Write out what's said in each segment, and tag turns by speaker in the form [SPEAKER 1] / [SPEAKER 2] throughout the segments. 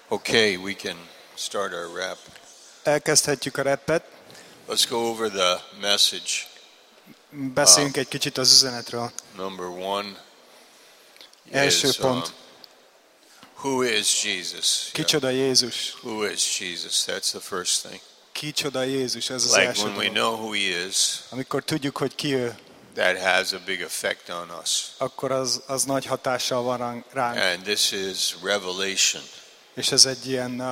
[SPEAKER 1] Okay, we can start our rap.
[SPEAKER 2] Elkezdhetjük a rappet.
[SPEAKER 1] Let's go over the message.
[SPEAKER 2] Beszéljünk egy kicsit az üzenetről.
[SPEAKER 1] Number one
[SPEAKER 2] Első
[SPEAKER 1] is
[SPEAKER 2] pont.
[SPEAKER 1] who is Jesus?
[SPEAKER 2] Kicsoda Jézus?
[SPEAKER 1] Who is Jesus? That's the first thing.
[SPEAKER 2] Kicsoda Jézus? Ez az
[SPEAKER 1] Like
[SPEAKER 2] első
[SPEAKER 1] when we
[SPEAKER 2] dolog.
[SPEAKER 1] know who he is,
[SPEAKER 2] Amikor tudjuk, hogy ki ő,
[SPEAKER 1] that has a big effect on us.
[SPEAKER 2] akkor az nagy hatással van ránk.
[SPEAKER 1] And this is revelation.
[SPEAKER 2] És ez egy ilyen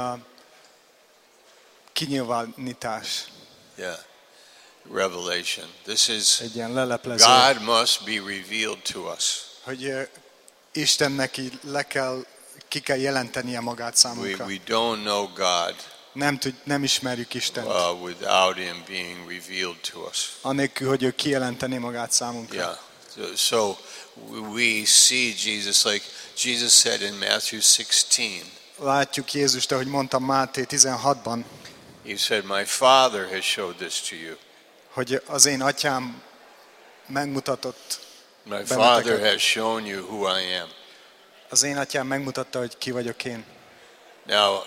[SPEAKER 2] kinyilvánítás.
[SPEAKER 1] Yeah. Revelation. This is
[SPEAKER 2] Egy ilyen leleplező.
[SPEAKER 1] God must be revealed to us.
[SPEAKER 2] Hogy Istennek így ki kell jelentenie magát számunkra.
[SPEAKER 1] We don't know God
[SPEAKER 2] Nem ismerjük Istent.
[SPEAKER 1] without him being revealed to us.
[SPEAKER 2] Anélkül, hogy ő kijelentené magát számunkra.
[SPEAKER 1] Yeah. So we see Jesus, like Jesus said in Matthew 16.
[SPEAKER 2] Látjuk Jézust, ahogy mondtam Máté 16-ban,
[SPEAKER 1] He said, "My Father has showed this to you.
[SPEAKER 2] hogy az én atyám megmutatott,
[SPEAKER 1] My
[SPEAKER 2] Benneteket.
[SPEAKER 1] Father has shown you who I am."
[SPEAKER 2] az én atyám megmutatta, hogy ki vagyok én.
[SPEAKER 1] Now,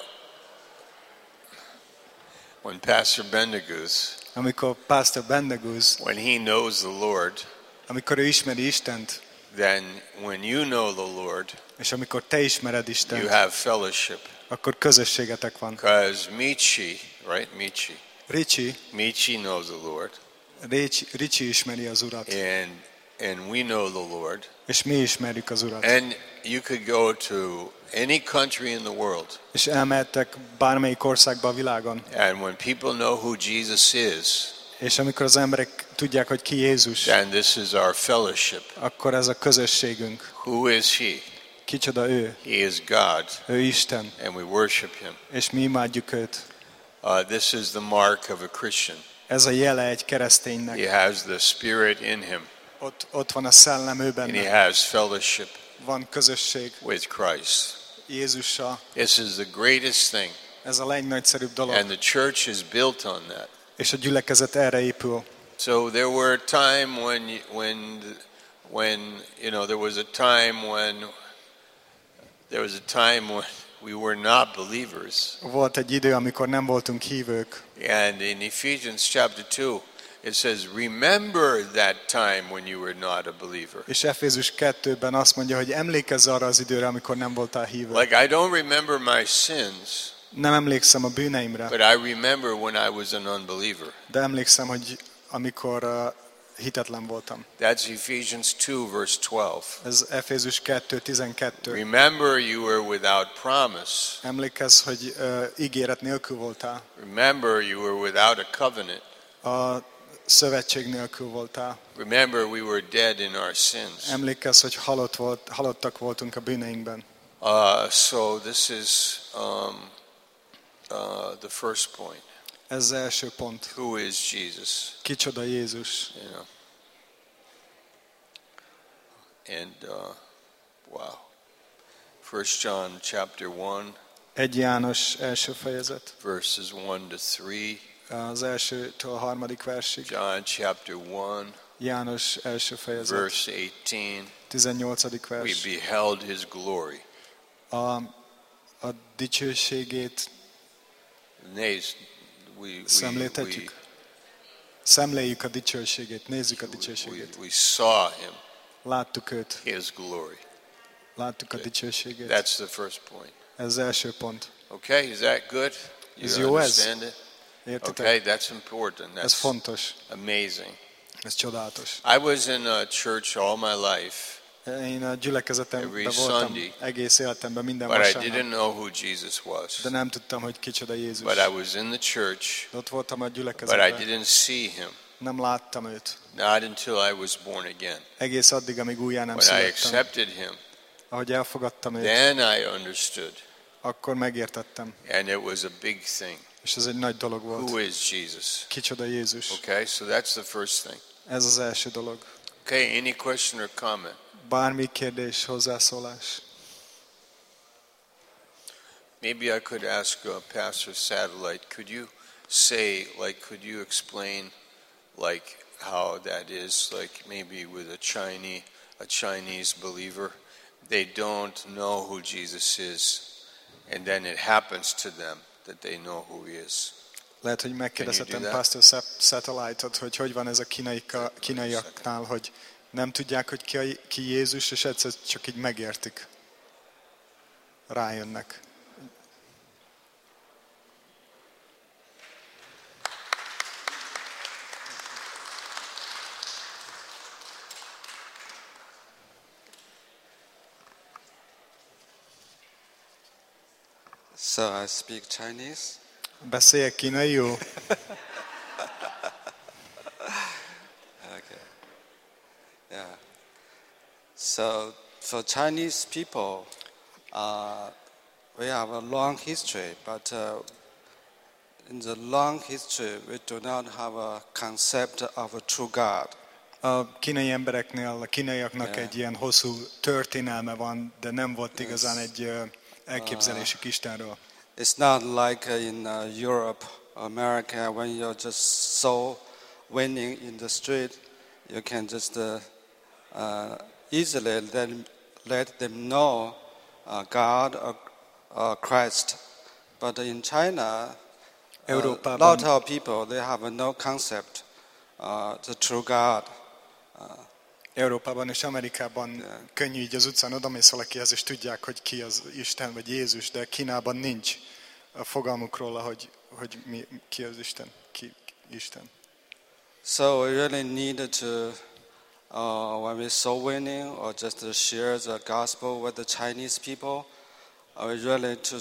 [SPEAKER 1] when Pastor Bendegus,
[SPEAKER 2] Amikor Pastor Bendegúz,
[SPEAKER 1] when he knows the Lord,
[SPEAKER 2] amikor ő ismeri Istent,
[SPEAKER 1] then when you know the Lord,
[SPEAKER 2] és amikor te ismered
[SPEAKER 1] you
[SPEAKER 2] Istent,
[SPEAKER 1] have fellowship.
[SPEAKER 2] akkor közösségetek van.
[SPEAKER 1] Because Michi, right? Michi knows the Lord,
[SPEAKER 2] Ricsi ismeri az Urat,
[SPEAKER 1] and we know the Lord.
[SPEAKER 2] és mi ismerjük az Urat.
[SPEAKER 1] And you could go to any country in the world,
[SPEAKER 2] És elmehettek bármelyik országba a világon,
[SPEAKER 1] and when people know who Jesus is,
[SPEAKER 2] és amikor az emberek tudják, hogy ki Jézus,
[SPEAKER 1] then this is our fellowship.
[SPEAKER 2] akkor ez a közösségünk.
[SPEAKER 1] Who is he?
[SPEAKER 2] Kicsoda ő?
[SPEAKER 1] He is God,
[SPEAKER 2] Ő Isten,
[SPEAKER 1] and we worship him.
[SPEAKER 2] és mi imádjuk őt.
[SPEAKER 1] This is the mark of a Christian.
[SPEAKER 2] Ez a jele egy
[SPEAKER 1] He
[SPEAKER 2] kereszténynek.
[SPEAKER 1] has the Spirit in him,
[SPEAKER 2] Ott van a szellem ő
[SPEAKER 1] and he
[SPEAKER 2] benne.
[SPEAKER 1] has fellowship
[SPEAKER 2] Van közösség
[SPEAKER 1] with Christ.
[SPEAKER 2] Jézussal.
[SPEAKER 1] This is the greatest thing,
[SPEAKER 2] Ez a legnagyszerűbb dolog.
[SPEAKER 1] and the church is built on that.
[SPEAKER 2] És a gyülekezet erre épül.
[SPEAKER 1] So there were a time when there was a time when we were not believers.
[SPEAKER 2] Volt egy idő, amikor nem voltunk hívők.
[SPEAKER 1] And in Ephesians chapter 2, it says, "Remember that time when you were not a believer."
[SPEAKER 2] És Efézus 2-ben azt mondja, hogy emlékezz arra az időre, amikor nem voltál hívő.
[SPEAKER 1] Like I don't remember my sins,
[SPEAKER 2] Nem emlékszem a bűneimre,
[SPEAKER 1] but I remember when I was an unbeliever.
[SPEAKER 2] de emlékszem, hogy amikor hitetlen voltam.
[SPEAKER 1] That's Ephesians 2 verse 12.
[SPEAKER 2] Ez Efézus 2:12.
[SPEAKER 1] Remember you were without promise.
[SPEAKER 2] Emlékezz, hogy ígéret nélkül voltál.
[SPEAKER 1] Remember you were without a covenant.
[SPEAKER 2] A szövetség nélkül voltál.
[SPEAKER 1] Remember we were dead in our sins.
[SPEAKER 2] Emlékezz, hogy halottak voltunk a bűneinkben.
[SPEAKER 1] So this is the first point.
[SPEAKER 2] Ez az első pont.
[SPEAKER 1] Who is Jesus?
[SPEAKER 2] Kicsoda Jézus?
[SPEAKER 1] And wow. 1 John chapter 1
[SPEAKER 2] 1 János első fejezet.
[SPEAKER 1] verses 1 to 3.
[SPEAKER 2] Az elsőtől a harmadik versig.
[SPEAKER 1] John chapter 1
[SPEAKER 2] János első fejezet.
[SPEAKER 1] verse 18.
[SPEAKER 2] 18.
[SPEAKER 1] We
[SPEAKER 2] vers.
[SPEAKER 1] beheld his glory.
[SPEAKER 2] A dicsőségét szemléltetjük. Szemléljük a dicsőségét, nézzük a dicsőségét.
[SPEAKER 1] We saw him,
[SPEAKER 2] Láttuk őt,
[SPEAKER 1] his glory.
[SPEAKER 2] láttuk a dicsőségét.
[SPEAKER 1] That's the first point.
[SPEAKER 2] Ez az első pont.
[SPEAKER 1] Okay, is that good?
[SPEAKER 2] Ez
[SPEAKER 1] You
[SPEAKER 2] jó ez?
[SPEAKER 1] understand it?
[SPEAKER 2] Értitek?
[SPEAKER 1] Okay, that's important.
[SPEAKER 2] Ez
[SPEAKER 1] That's
[SPEAKER 2] fontos,
[SPEAKER 1] amazing.
[SPEAKER 2] ez csodálatos.
[SPEAKER 1] I was in a church all my life,
[SPEAKER 2] Én a gyülekezetemben
[SPEAKER 1] Every
[SPEAKER 2] voltam
[SPEAKER 1] Sunday.
[SPEAKER 2] egész életemben minden
[SPEAKER 1] but I
[SPEAKER 2] vasárnap,
[SPEAKER 1] didn't know who Jesus was.
[SPEAKER 2] de nem tudtam, hogy kicsoda Jézus.
[SPEAKER 1] But I was in the church,
[SPEAKER 2] De ott voltam a
[SPEAKER 1] but I
[SPEAKER 2] gyülekezetben,
[SPEAKER 1] didn't see him.
[SPEAKER 2] nem láttam őt.
[SPEAKER 1] Not until I was born again.
[SPEAKER 2] Egész addig, amíg újjá nem
[SPEAKER 1] When I
[SPEAKER 2] születtem.
[SPEAKER 1] accepted him,
[SPEAKER 2] Ahogy elfogadtam őt,
[SPEAKER 1] then I understood.
[SPEAKER 2] akkor megértettem.
[SPEAKER 1] And it was a big thing.
[SPEAKER 2] És ez egy nagy dolog
[SPEAKER 1] Who
[SPEAKER 2] volt.
[SPEAKER 1] is Jesus?
[SPEAKER 2] Kicsoda Jézus.
[SPEAKER 1] Okay, so that's the first thing.
[SPEAKER 2] Ez az első dolog.
[SPEAKER 1] Okay, any question or comment?
[SPEAKER 2] Bármi kérdés, hozzászólás?
[SPEAKER 1] Maybe I could ask Pastor Satellite, could you say, could you explain, how that is, maybe with a Chinese believer, they don't know who Jesus is, and then it happens to them that they know who he is.
[SPEAKER 2] Lehet, hogy megkérdezhetem Pastor Satellite-ot, hogy van ez a kínaiaknál, hogy nem tudják, hogy ki Jézus, és egyszer csak így megértik. Rájönnek.
[SPEAKER 3] So I speak Chinese.
[SPEAKER 2] Beszéljek kínaiul?
[SPEAKER 3] Okay. Yeah. So for Chinese people, we have a long history, but in the long history, we do not have a concept of a true God.
[SPEAKER 2] A kínai embereknél, a kínaiaknak egy ilyen hosszú történelme van, de nem volt igazán egy elképzelésük Istenről.
[SPEAKER 3] It's not like in Europe, America, when you're just so winning in the street, you can just easily let them know God or Christ. But in China, a lot of people, they have no concept the true God.
[SPEAKER 2] Európában és Amerikában könnyű így az utcán odamész valakihez, és tudják, hogy ki az Isten vagy Jézus, de Kínában nincs a fogalmuk róla, hogy ki az Isten, ki Isten.
[SPEAKER 3] So we really need to, when we're soul winning or just to share the gospel with the Chinese people, we really to,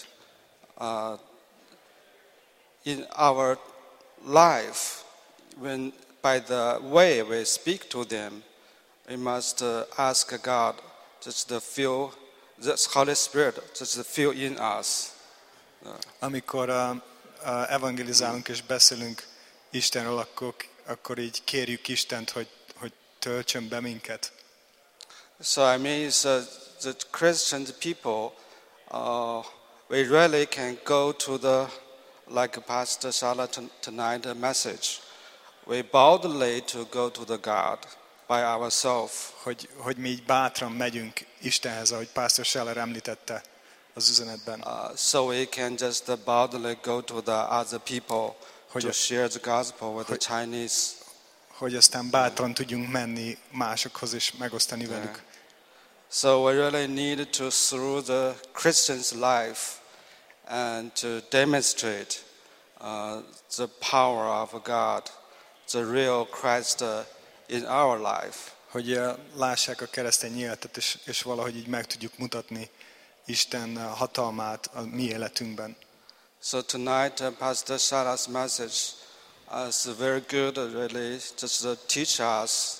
[SPEAKER 3] in our life, when by the way we speak to them, we must ask God just to fill the Holy Spirit just to fill in us.
[SPEAKER 2] Amikor evangelizálunk és beszélünk Istenről, akkor így kérjük Istent, hogy töltsön be minket.
[SPEAKER 3] So I mean, the Christian people, we really can go to the, like Pastor Charlotte tonight message. We boldly to go to the God by ourselves.
[SPEAKER 2] Hogy mi így bátran megyünk Istenhez, ahogy Pastor Scheller említette az üzenetben.
[SPEAKER 3] So we can just boldly go to the other people to share the gospel with the Chinese.
[SPEAKER 2] Hogy aztán bátran tudjunk menni másokhoz és megosztani velük.
[SPEAKER 3] So we really need to, through the Christian's life, and to demonstrate the power of God, the real Christ in our life.
[SPEAKER 2] Hogy lássák a keresztény életet, és valahogy így meg tudjuk mutatni Isten hatalmát a mi életünkben.
[SPEAKER 3] So tonight, Pastor Shara's message is very good, really, just to teach us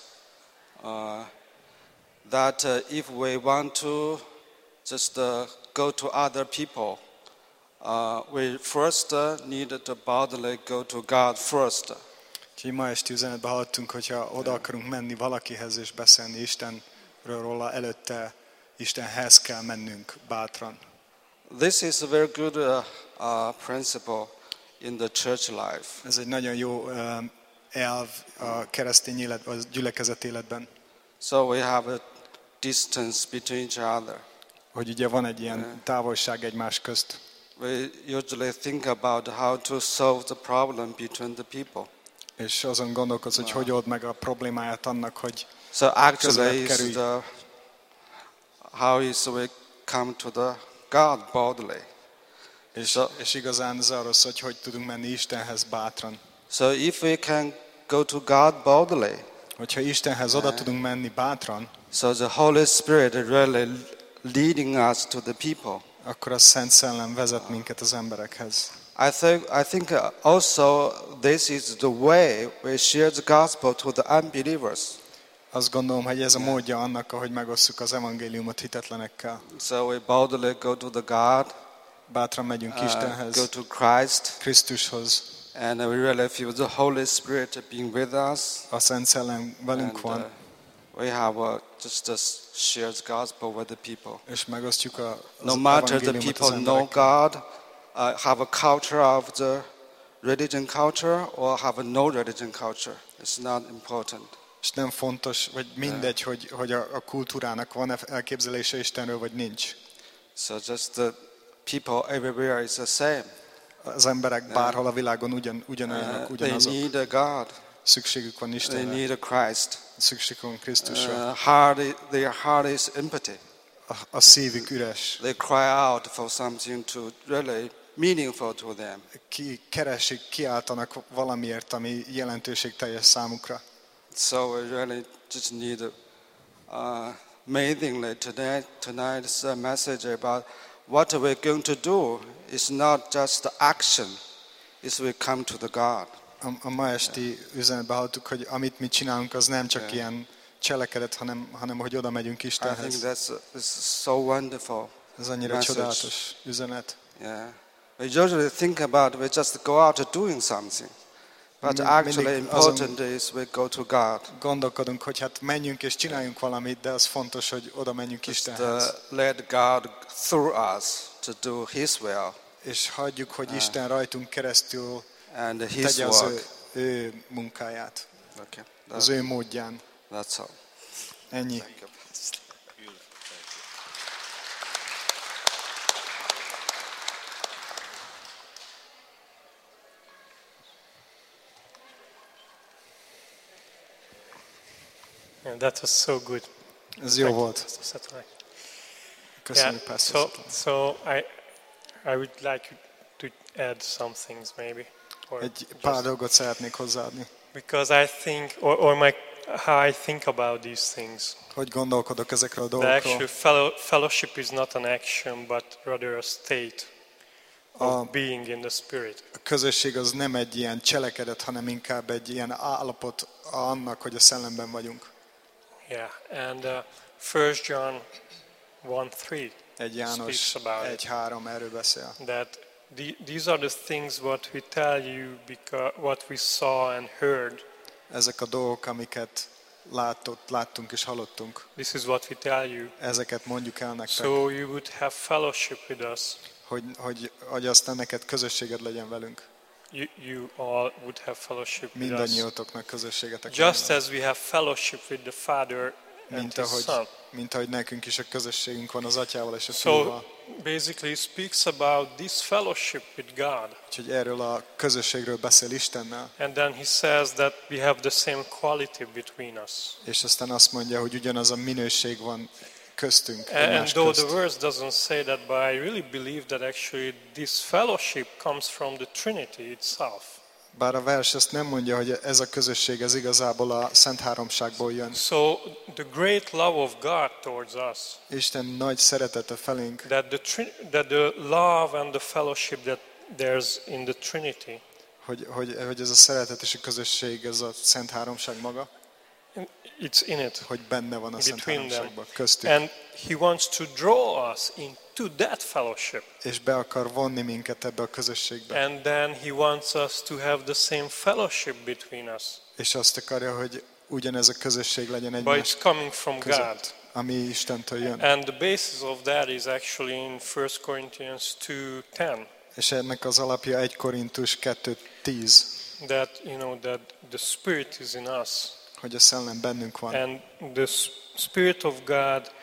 [SPEAKER 3] that if we want to just go to other people, we first need to boldly go to God first.
[SPEAKER 2] Úgyhogy ma esti üzenetben hallottunk, hogyha oda akarunk menni valakihez és beszélni Istenről róla, előtte Istenhez kell mennünk bátran.
[SPEAKER 3] This is a very good principle in the church life.
[SPEAKER 2] Ez egy nagyon jó elv a keresztény életben, a gyülekezet életben.
[SPEAKER 3] So we have a distance between each other.
[SPEAKER 2] Hogy ugye van egy ilyen távolság egymás közt.
[SPEAKER 3] We usually think about how to solve the problem between the people.
[SPEAKER 2] És azon gondolkodsz, hogy old meg a problémáját annak, hogy
[SPEAKER 3] so actually is how is we come to the God boldly.
[SPEAKER 2] És igazán ez arról szól, hogy tudunk menni Istenhez bátran.
[SPEAKER 3] So if we can go to God boldly,
[SPEAKER 2] hogyha Istenhez oda tudunk menni bátran,
[SPEAKER 3] so the Holy Spirit really leading us to the people.
[SPEAKER 2] Akkor a Szent Szellem vezet minket az emberekhez.
[SPEAKER 3] I think also this is the way we share the gospel to the unbelievers.
[SPEAKER 2] Azt gondolom, hogy ez a módja annak, ahogy megosszuk az evangéliumot hitetlenekkel.
[SPEAKER 3] So we boldly go to the God.
[SPEAKER 2] Bátran megyünk Istenhez.
[SPEAKER 3] Go to Christ.
[SPEAKER 2] Krisztushoz.
[SPEAKER 3] And we really feel the Holy Spirit being with us.
[SPEAKER 2] A Szent Szellem velünk van.
[SPEAKER 3] We have just a shared gospel with the people.
[SPEAKER 2] És megosztjuk az
[SPEAKER 3] no matter the people know God, have a culture of the religion culture or have a no religion culture. It's not important.
[SPEAKER 2] És nem fontos, vagy mindegy, hogy a kultúrának van elképzelése Istenről, vagy nincs.
[SPEAKER 3] So just people everywhere is the same.
[SPEAKER 2] Az emberek bárhol a világon ugyanolyanok,
[SPEAKER 3] They
[SPEAKER 2] ugyanazok.
[SPEAKER 3] need a God.
[SPEAKER 2] Szükségük van
[SPEAKER 3] They
[SPEAKER 2] Istenre.
[SPEAKER 3] need a Christ.
[SPEAKER 2] Szükségük van Krisztusra.
[SPEAKER 3] Their heart is empty.
[SPEAKER 2] A szívük üres.
[SPEAKER 3] They cry out for something to really meaningful to them.
[SPEAKER 2] Keresik, kiáltanak valamiért, ami jelentőségteljes számukra.
[SPEAKER 3] So we really just need amazingly tonight's message about what we're going to do is not just the action, is we come to the God.
[SPEAKER 2] A ma esti üzenetben hallottuk, hogy amit mi csinálunk, az nem csak ilyen cselekedet, hanem hogy oda megyünk
[SPEAKER 3] I think
[SPEAKER 2] Istenhez.
[SPEAKER 3] that's so wonderful.
[SPEAKER 2] Ez annyira
[SPEAKER 3] message.
[SPEAKER 2] csodálatos üzenet.
[SPEAKER 3] Yeah. We usually think about we just go out doing something. But actually important is we go to God.
[SPEAKER 2] Gondolkodunk, hogy hát menjünk és csináljunk valamit, de az fontos, hogy oda menjünk
[SPEAKER 3] Just
[SPEAKER 2] Istenhez.
[SPEAKER 3] let God through us to do His will
[SPEAKER 2] És hagyjuk, hogy Isten rajtunk keresztül
[SPEAKER 3] and His
[SPEAKER 2] tegye az
[SPEAKER 3] work.
[SPEAKER 2] ő munkáját.
[SPEAKER 3] Okay.
[SPEAKER 2] Az ő módján.
[SPEAKER 3] That's all.
[SPEAKER 2] Ennyi.
[SPEAKER 3] Thank you.
[SPEAKER 4] Yeah, that was so good.
[SPEAKER 2] Ez jó volt.
[SPEAKER 4] Pastor Satonai.
[SPEAKER 2] Köszönjük, Pastor.
[SPEAKER 4] So I would like you to add some things maybe. Or
[SPEAKER 2] Egy
[SPEAKER 4] just-
[SPEAKER 2] pár dolgot szeretnék hozzáadni.
[SPEAKER 4] because I think, or how I think about these things.
[SPEAKER 2] Hogy gondolkodok ezekről a
[SPEAKER 4] The
[SPEAKER 2] dolgokról.
[SPEAKER 4] actual fellowship is not an action, but rather a state of being in the Spirit.
[SPEAKER 2] A közösség az nem egy ilyen cselekedet, hanem inkább egy ilyen állapot annak, hogy a szellemben vagyunk.
[SPEAKER 4] Yeah, and 1 John 1:3
[SPEAKER 2] Egy János
[SPEAKER 4] speaks about it.
[SPEAKER 2] 1:3 erről beszél.
[SPEAKER 4] That these are the things what we tell you because what we saw and heard.
[SPEAKER 2] Ezek a dolgok, amiket láttunk és hallottunk,
[SPEAKER 4] This is what we tell you,
[SPEAKER 2] ezeket mondjuk el nektek,
[SPEAKER 4] so you would have fellowship with us.
[SPEAKER 2] hogy aztán neked közösséged legyen velünk.
[SPEAKER 4] You all would have fellowship with us.
[SPEAKER 2] Mindannyiótoknak közösségetek
[SPEAKER 4] Just
[SPEAKER 2] legyen.
[SPEAKER 4] as we have fellowship with the Father and His Son.
[SPEAKER 2] Mint ahogy nekünk is a közösségünk van az Atyával és a
[SPEAKER 4] So
[SPEAKER 2] Fiúval.
[SPEAKER 4] basically it speaks about this fellowship with God.
[SPEAKER 2] Úgyhogy erről a közösségről beszél Istennel.
[SPEAKER 4] And then he says that we have the same quality between us.
[SPEAKER 2] És aztán azt mondja, hogy ugyanaz a minőség van köztünk,
[SPEAKER 4] And
[SPEAKER 2] egymás
[SPEAKER 4] though the
[SPEAKER 2] közt.
[SPEAKER 4] verse doesn't say that, but I really believe that actually this fellowship comes from the Trinity itself.
[SPEAKER 2] Bár a vers ezt nem mondja, hogy ez a közösség ez igazából a Szent Háromságból jön.
[SPEAKER 4] So the great love of God towards us,
[SPEAKER 2] Isten nagy szeretete felénk,
[SPEAKER 4] that the love and the fellowship that there's in the Trinity,
[SPEAKER 2] hogy ez a szeretet és a közösség, ez a Szent Háromság maga,
[SPEAKER 4] it's in it.
[SPEAKER 2] hogy benne van a Szent
[SPEAKER 4] Between them.
[SPEAKER 2] Háromságban, köztük.
[SPEAKER 4] And he wants to draw us into that fellowship.
[SPEAKER 2] És be akar vonni minket ebbe a közösségbe.
[SPEAKER 4] And then he wants us to have the same fellowship between us.
[SPEAKER 2] És azt akarja, hogy ugyanez a közösség legyen
[SPEAKER 4] But
[SPEAKER 2] egymás
[SPEAKER 4] it's coming from God.
[SPEAKER 2] között, ami Istentől jön.
[SPEAKER 4] And the basis of that is actually in 1 Corinthians 2:10.
[SPEAKER 2] És ennek az alapja 1 Korintus 2:10,
[SPEAKER 4] That, that the Spirit is in us.
[SPEAKER 2] hogy a szellem bennünk van.
[SPEAKER 4] And the Spirit of God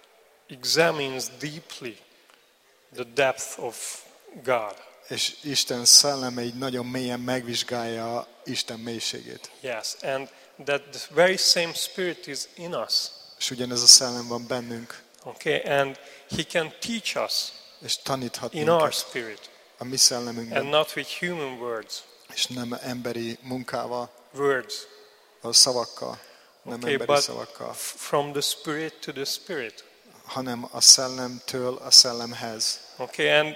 [SPEAKER 4] examines deeply the depth of God.
[SPEAKER 2] És Isten szelleme így nagyon mélyen megvizsgálja Isten mélységét.
[SPEAKER 4] Yes, and that the very same Spirit is in us.
[SPEAKER 2] És ugyanez a szellem van bennünk,
[SPEAKER 4] Okay, and He can teach us
[SPEAKER 2] és taníthat
[SPEAKER 4] in our
[SPEAKER 2] minket
[SPEAKER 4] spirit,
[SPEAKER 2] a mi szellemünkben,
[SPEAKER 4] and not with human words.
[SPEAKER 2] és nem emberi munkával,
[SPEAKER 4] Words.
[SPEAKER 2] a szavakkal, nem
[SPEAKER 4] Okay,
[SPEAKER 2] emberi
[SPEAKER 4] but
[SPEAKER 2] szavakkal,
[SPEAKER 4] from the Spirit to the Spirit.
[SPEAKER 2] hanem a szellemtől a szellemhez.
[SPEAKER 4] Okay, and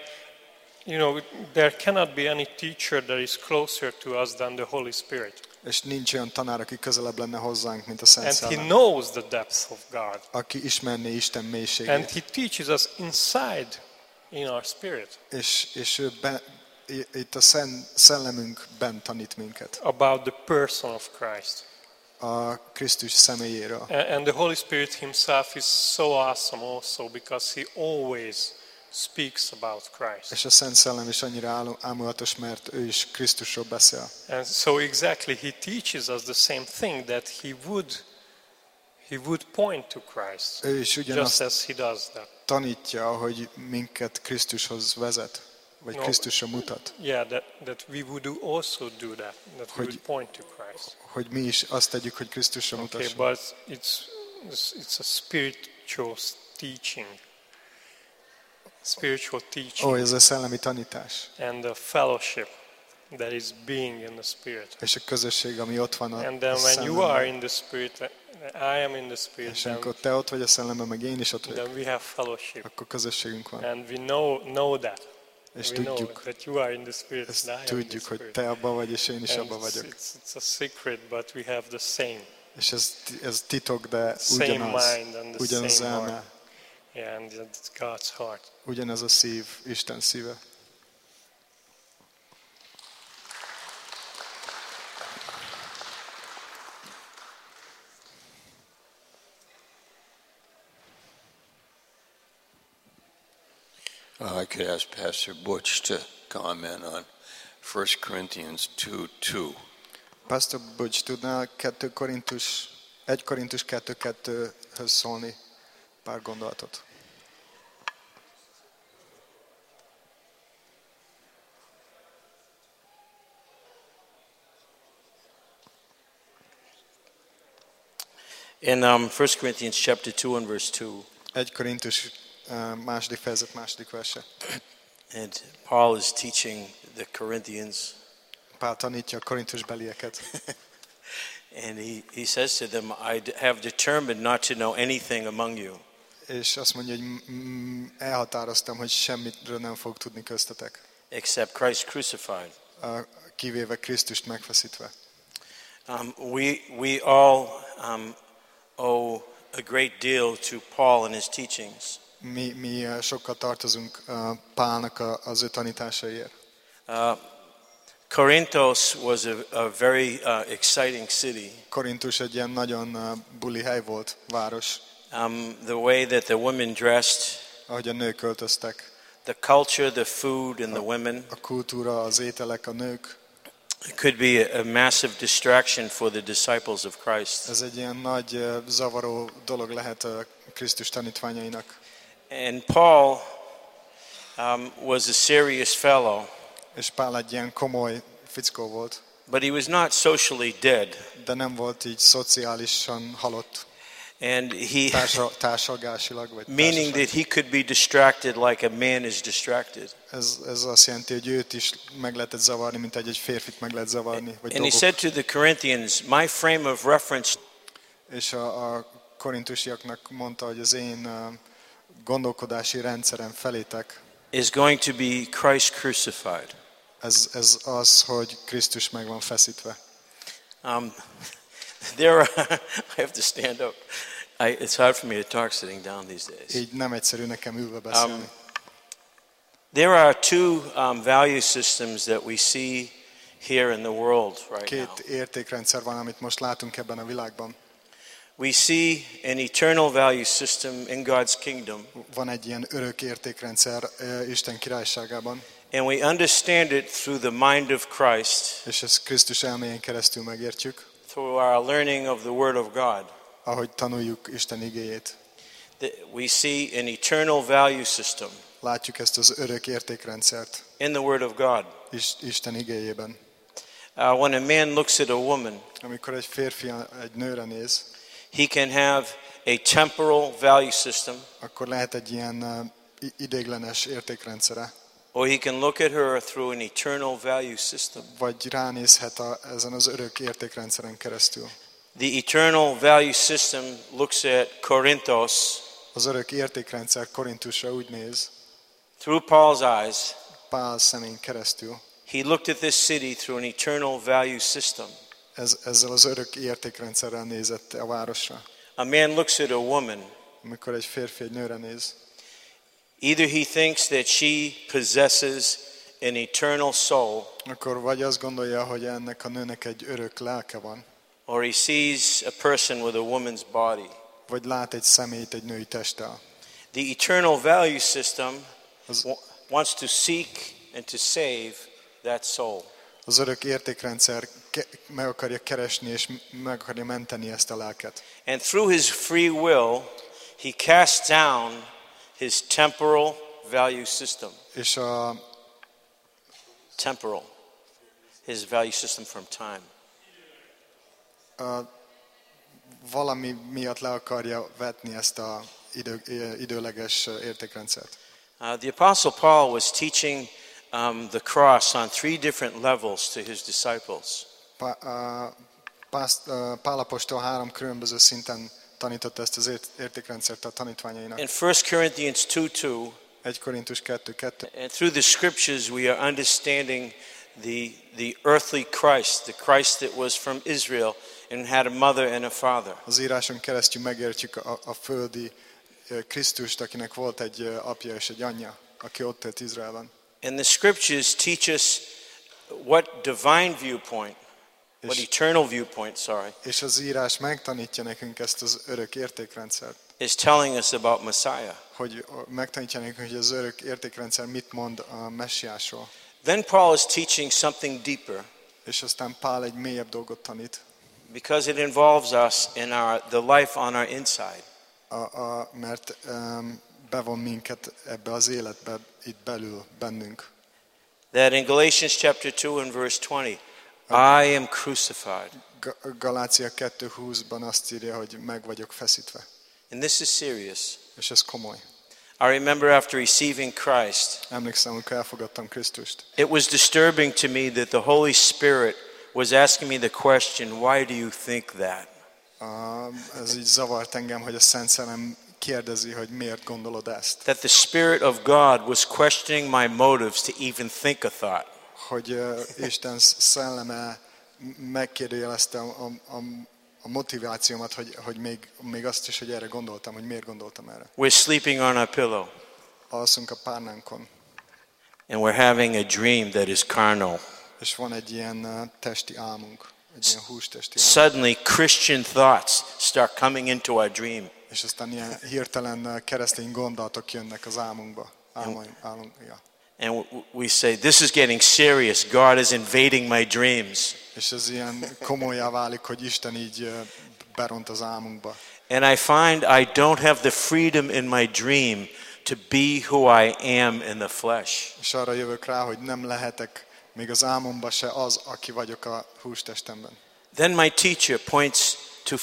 [SPEAKER 4] there cannot be any teacher that is closer to us than the Holy Spirit.
[SPEAKER 2] És nincs olyan tanár, aki közelebb lenne hozzánk, mint a Szent
[SPEAKER 4] And He
[SPEAKER 2] Szellem,
[SPEAKER 4] knows the depth of God.
[SPEAKER 2] aki ismerné Isten
[SPEAKER 4] And
[SPEAKER 2] mélységét.
[SPEAKER 4] He teaches us inside in our spirit
[SPEAKER 2] És ő itt a szellemünkben tanít minket
[SPEAKER 4] about the person of Christ.
[SPEAKER 2] a Krisztus személyéről.
[SPEAKER 4] And the Holy Spirit Himself is so awesome also because He always speaks about Christ.
[SPEAKER 2] És a Szent Szellem is annyira ámulatos, mert ő is Krisztusról beszél.
[SPEAKER 4] And so exactly He teaches us the same thing, that He would point to Christ,
[SPEAKER 2] Ő is
[SPEAKER 4] just
[SPEAKER 2] ugyanazt,
[SPEAKER 4] as He does that.
[SPEAKER 2] tanítja, hogy minket Krisztushoz vezet, vagy
[SPEAKER 4] No.
[SPEAKER 2] Krisztusra mutat.
[SPEAKER 4] Yeah, that we would also do that we would point to Christ.
[SPEAKER 2] Hogy mi is azt tegyük, hogy Krisztusra
[SPEAKER 4] Okay,
[SPEAKER 2] mutassunk.
[SPEAKER 4] but it's a spiritual teaching. Spiritual teaching
[SPEAKER 2] Ez a szellemi tanítás.
[SPEAKER 4] and the fellowship that is being in the Spirit.
[SPEAKER 2] És a közösség, ami ott van
[SPEAKER 4] And
[SPEAKER 2] a
[SPEAKER 4] then when you
[SPEAKER 2] szellemben.
[SPEAKER 4] are in the Spirit, I am in the Spirit,
[SPEAKER 2] És
[SPEAKER 4] then,
[SPEAKER 2] amikor te ott vagy a szellemben, meg én is ott vagyok,
[SPEAKER 4] then we have fellowship.
[SPEAKER 2] akkor közösségünk van.
[SPEAKER 4] And we know that.
[SPEAKER 2] És
[SPEAKER 4] We know
[SPEAKER 2] tudjuk,
[SPEAKER 4] that you are in the Spirit
[SPEAKER 2] ezt
[SPEAKER 4] and I am in the
[SPEAKER 2] tudjuk, hogy
[SPEAKER 4] Spirit.
[SPEAKER 2] te abban vagy, és én is
[SPEAKER 4] And
[SPEAKER 2] abban vagyok.
[SPEAKER 4] it's a secret, but we have the same
[SPEAKER 2] És ez titok, de
[SPEAKER 4] same
[SPEAKER 2] ugyanaz.
[SPEAKER 4] mind and the
[SPEAKER 2] Ugyanaz
[SPEAKER 4] same
[SPEAKER 2] elme.
[SPEAKER 4] heart. Yeah, and it's God's heart.
[SPEAKER 2] Ugyanaz a szív, Isten szíve.
[SPEAKER 1] I could ask Pastor Butch to comment on 1 Corinthians 2:2.
[SPEAKER 2] Pastor Butch, tudnál 1 Korintus 2:2-höz szólni pár gondolatot?
[SPEAKER 5] In 1 Corinthians chapter 2 and verse 2,
[SPEAKER 2] 1 Korintus második fejezet, második verse.
[SPEAKER 5] and Paul is teaching the Corinthians,
[SPEAKER 2] Pál tanítja a korintus belieket,
[SPEAKER 5] and he says to them, I have determined not to know anything among you
[SPEAKER 2] és azt mondja, hogy elhatároztam, hogy semmitről nem fog tudni köztetek,
[SPEAKER 5] except Christ crucified.
[SPEAKER 2] kivéve Krisztust megfeszítve.
[SPEAKER 5] We all owe a great deal to Paul and his teachings.
[SPEAKER 2] Mi sokkal tartozunk Pálnak az ő tanításaiért.
[SPEAKER 5] Corinthos was a very exciting city.
[SPEAKER 2] Korintus egy ilyen nagyon buli hely volt, város,
[SPEAKER 5] The way that the women dressed,
[SPEAKER 2] ahogy a nők öltöztek.
[SPEAKER 5] the culture, the food, and the women,
[SPEAKER 2] A kultúra, az ételek, a nők,
[SPEAKER 5] it could be a massive distraction for the disciples of Christ.
[SPEAKER 2] ez egy ilyen nagy zavaró dolog lehet a Krisztus tanítványainak.
[SPEAKER 5] And Paul was a serious fellow,
[SPEAKER 2] És Pál egy ilyen komoly fickó volt,
[SPEAKER 5] but he was not socially dead.
[SPEAKER 2] de nem volt így szociálisan halott,
[SPEAKER 5] And he,
[SPEAKER 2] társalgásilag, vagy
[SPEAKER 5] meaning that
[SPEAKER 2] társaság.
[SPEAKER 5] he could be distracted like a man is distracted.
[SPEAKER 2] Ez azt jelenti, hogy őt is meg lehetett zavarni, mint egy férfit meg lehet zavarni, vagy
[SPEAKER 5] And he
[SPEAKER 2] dolgok.
[SPEAKER 5] said to the Corinthians, my frame of reference
[SPEAKER 2] És a korintusiaknak mondta, hogy az én gondolkodási rendszerem felétek,
[SPEAKER 5] is going to be Christ crucified.
[SPEAKER 2] ez az, hogy Krisztus meg van feszítve.
[SPEAKER 5] I have to stand up. It's hard for me to talk sitting down these days.
[SPEAKER 2] Így nem egyszerű nekem ülve beszélni.
[SPEAKER 5] There are two value systems that we see here in the world right now.
[SPEAKER 2] Két értékrendszer van, amit most látunk ebben a világban.
[SPEAKER 5] We see an eternal value system in God's kingdom,
[SPEAKER 2] Van egy ilyen örök értékrendszer Isten királyságában,
[SPEAKER 5] and we understand it through the mind of Christ,
[SPEAKER 2] és ezt Krisztus elméjén keresztül megértjük,
[SPEAKER 5] through our learning of the Word of God.
[SPEAKER 2] ahogy tanuljuk Isten igéjét.
[SPEAKER 5] We see an eternal value system
[SPEAKER 2] Látjuk ezt az örök értékrendszert
[SPEAKER 5] in the Word of God.
[SPEAKER 2] Isten igéjében.
[SPEAKER 5] When a man looks at a woman,
[SPEAKER 2] Amikor egy férfi egy nőre néz,
[SPEAKER 5] he can have a temporal value system,
[SPEAKER 2] akkor lehet egy ilyen ideiglenes értékrendszere,
[SPEAKER 5] or he can look at her through an eternal value system.
[SPEAKER 2] vagy ránézhet ezen az örök értékrendszeren keresztül.
[SPEAKER 5] The eternal value system looks at Corinthos
[SPEAKER 2] Az örök értékrendszer Korintusra úgy néz,
[SPEAKER 5] through Paul's eyes.
[SPEAKER 2] Pál szemén keresztül,
[SPEAKER 5] He looked at this city through an eternal value system.
[SPEAKER 2] ezzel az örök értékrendszerrel nézett a városra.
[SPEAKER 5] A man looks at a woman.
[SPEAKER 2] Amikor egy férfi egy nőre néz,
[SPEAKER 5] Either he thinks that she possesses an eternal soul,
[SPEAKER 2] akkor vagy azt gondolja, hogy ennek a nőnek egy örök lelke van,
[SPEAKER 5] or he sees a person with a woman's body.
[SPEAKER 2] vagy lát egy személyt egy női testtel.
[SPEAKER 5] The eternal value system
[SPEAKER 2] Az,
[SPEAKER 5] wants to seek and to save that soul.
[SPEAKER 2] az örök értékrendszer meg akarja keresni és meg akarja menteni ezt a lelket.
[SPEAKER 5] And through his free will, he casts down his temporal value system.
[SPEAKER 2] És
[SPEAKER 5] Temporal. His value system from time.
[SPEAKER 2] valami miatt le akarja vetni ezt a időleges értékrendszert.
[SPEAKER 5] The Apostle Paul was teaching the cross on 3 different levels to his disciples.
[SPEAKER 2] Pál apostol 3 különböző szinten tanította ezt az értékrendszert a tanítványainak.
[SPEAKER 5] In 1 Corinthians 2:2,
[SPEAKER 2] 1 Korintus 2:2.
[SPEAKER 5] and through the scriptures we are understanding the earthly Christ, the Christ that was from Israel and had a mother and a father.
[SPEAKER 2] Az íráson keresztül megértjük a földi Krisztust, akinek volt egy apja és egy anyja, aki ott élt Izraelben.
[SPEAKER 5] And the scriptures teach us what divine viewpoint, what eternal viewpoint,
[SPEAKER 2] És az írás megtanítja nekünk ezt az örök értékrendszert.
[SPEAKER 5] is telling us about Messiah.
[SPEAKER 2] Hogy megtanítja nekünk, hogy az örök értékrendszer mit mond a messiásról.
[SPEAKER 5] Then Paul is teaching something deeper,
[SPEAKER 2] És aztán Pál egy mélyebb dolgot tanít.
[SPEAKER 5] because it involves us in the life on our inside.
[SPEAKER 2] Mert bevon minket ebbe az életbe itt belül bennünk.
[SPEAKER 5] That in Galatians chapter 2 and verse 20, I am crucified.
[SPEAKER 2] Galácia 2:20-ban azt írja, hogy meg vagyok feszítve.
[SPEAKER 5] And this is serious.
[SPEAKER 2] És ez komoly.
[SPEAKER 5] I remember after receiving Christ,
[SPEAKER 2] Emlékszem, amikor elfogadtam Krisztust.
[SPEAKER 5] it was disturbing to me that the Holy Spirit was asking me the question, why do you think that?
[SPEAKER 2] Ez így zavart engem, hogy a Szent Szellem kérdezi, hogy miért gondolod ezt.
[SPEAKER 5] That the Spirit of God was questioning my motives to even think a thought.
[SPEAKER 2] Hogy Isten szelleme megkérdőjelezte a motivációmat, hogy még azt is, hogy erre gondoltam, hogy miért gondoltam erre.
[SPEAKER 5] We're sleeping on our pillow,
[SPEAKER 2] Alszunk a párnánkon,
[SPEAKER 5] and we're having a dream that is carnal.
[SPEAKER 2] és van egy ilyen testi álmunk, egy ilyen hústesti álmunk.
[SPEAKER 5] Suddenly, Christian thoughts start coming into our dream.
[SPEAKER 2] És aztán ilyen hirtelen keresztény gondolatok jönnek az álmunkba. Ja.
[SPEAKER 5] And we say, this is getting serious. God is invading my dreams.
[SPEAKER 2] És ez ilyen komolyá válik, hogy Isten így beront az álmunkba.
[SPEAKER 5] And I find I don't have the freedom in my dream to be who I am in the flesh.
[SPEAKER 2] És arra jövök rá, hogy nem lehetek még az álmomban se az, aki vagyok a hústestemben.
[SPEAKER 5] Then my teacher points to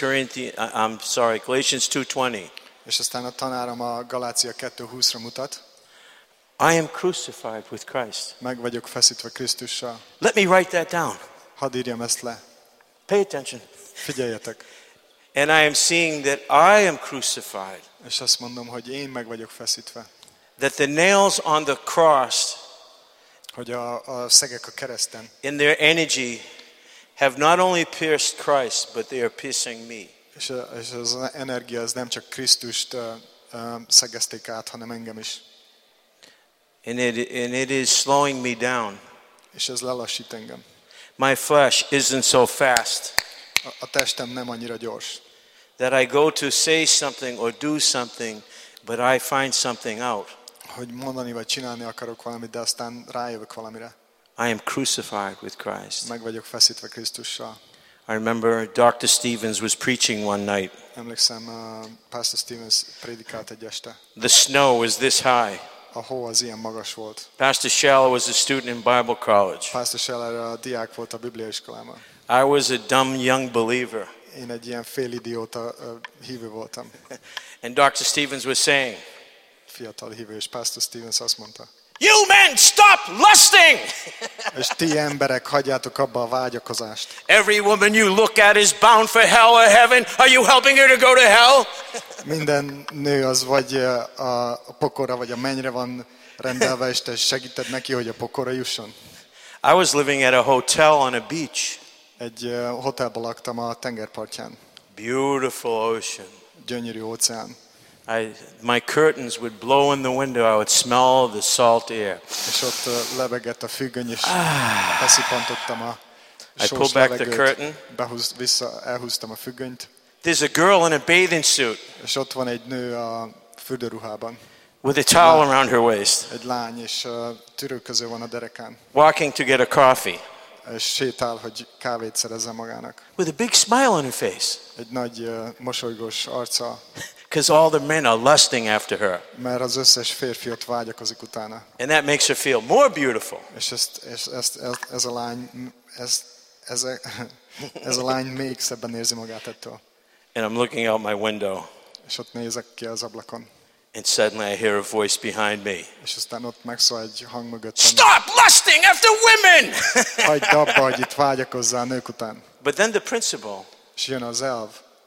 [SPEAKER 5] Galatians 2:20.
[SPEAKER 2] És aztán a tanárom a Galácia 2:20-ra mutat.
[SPEAKER 5] I am crucified with Christ.
[SPEAKER 2] Meg vagyok feszítve Krisztussal.
[SPEAKER 5] Let me write that down.
[SPEAKER 2] Hadd írjam ezt le.
[SPEAKER 5] Pay attention.
[SPEAKER 2] Figyeljetek.
[SPEAKER 5] And I am seeing that I am crucified.
[SPEAKER 2] És azt mondom, hogy én meg vagyok feszítve.
[SPEAKER 5] That the nails on the cross,
[SPEAKER 2] hogy a szegek a kereszten,
[SPEAKER 5] in their energy, have not only pierced Christ, but they are piercing me.
[SPEAKER 2] És az energia az nem csak Krisztust szegezték át, hanem engem is.
[SPEAKER 5] And it is slowing me down.
[SPEAKER 2] És ez lelassít engem.
[SPEAKER 5] My flesh isn't so fast.
[SPEAKER 2] A testem nem annyira gyors.
[SPEAKER 5] That I go to say something or do something, but I find something out.
[SPEAKER 2] Hogy mondani vagy csinálni akarok valamit, de aztán rájövök valamire.
[SPEAKER 5] I am crucified with Christ.
[SPEAKER 2] Meg vagyok feszítve Krisztussal.
[SPEAKER 5] I remember Dr. Stevens was preaching one night.
[SPEAKER 2] Emlékszem, Pastor Stevens prédikált egy este.
[SPEAKER 5] The snow was this high.
[SPEAKER 2] A hó az ilyen magas volt.
[SPEAKER 5] Pastor Scheller was a student in Bible college.
[SPEAKER 2] Pastor Scheller a diák volt a bibliaiskolában.
[SPEAKER 5] I was a dumb young believer.
[SPEAKER 2] Én egy ilyen félidióta hívő voltam.
[SPEAKER 5] And Dr. Stevens was saying,
[SPEAKER 2] fiatal hívő, és Pastor Stevens azt mondta,
[SPEAKER 5] you men, stop lusting!
[SPEAKER 2] És ti emberek, hagyjátok abba a vágyakozást.
[SPEAKER 5] Every woman you look at is bound for hell or heaven. Are you helping her to go to hell?
[SPEAKER 2] Minden nő az vagy a pokolra, vagy a mennyre van rendelve, és te segíted neki, hogy a pokolra jusson.
[SPEAKER 5] I was living at a hotel on a beach.
[SPEAKER 2] Egy hotelban laktam a tengerpartján.
[SPEAKER 5] Beautiful ocean.
[SPEAKER 2] Gyönyörű óceán.
[SPEAKER 5] My curtains would blow in the window. I would smell the salt air.
[SPEAKER 2] És ott lebegett a függöny, és beszippantottam a sós levegőt. Elhúztam a függönyt.
[SPEAKER 5] There's a girl in a bathing suit.
[SPEAKER 2] És ott van egy nő a fürdőruhában.
[SPEAKER 5] With a towel around her waist.
[SPEAKER 2] Egy lány, és tűrőköző van a derekán.
[SPEAKER 5] Walking to get a coffee.
[SPEAKER 2] És sétál, hogy kávét szerezzen magának.
[SPEAKER 5] With a big smile on her face.
[SPEAKER 2] Egy nagy mosolygós arccal.
[SPEAKER 5] Because all the men are lusting after her.
[SPEAKER 2] Mert az összes férfi ott vágyakozik utána.
[SPEAKER 5] And that makes her feel more beautiful.
[SPEAKER 2] És ez a lány, ez a lány még szebben érzi magát ettől.
[SPEAKER 5] And I'm looking out my window.
[SPEAKER 2] És ott nézek ki az ablakon.
[SPEAKER 5] And suddenly I hear a voice behind me.
[SPEAKER 2] És aztán ott megszól egy hang mögöttem.
[SPEAKER 5] Stop lusting after women!
[SPEAKER 2] Hagyd abba, hogy itt vágyakozzál nők után.
[SPEAKER 5] But then the principle,
[SPEAKER 2] És jön az elv,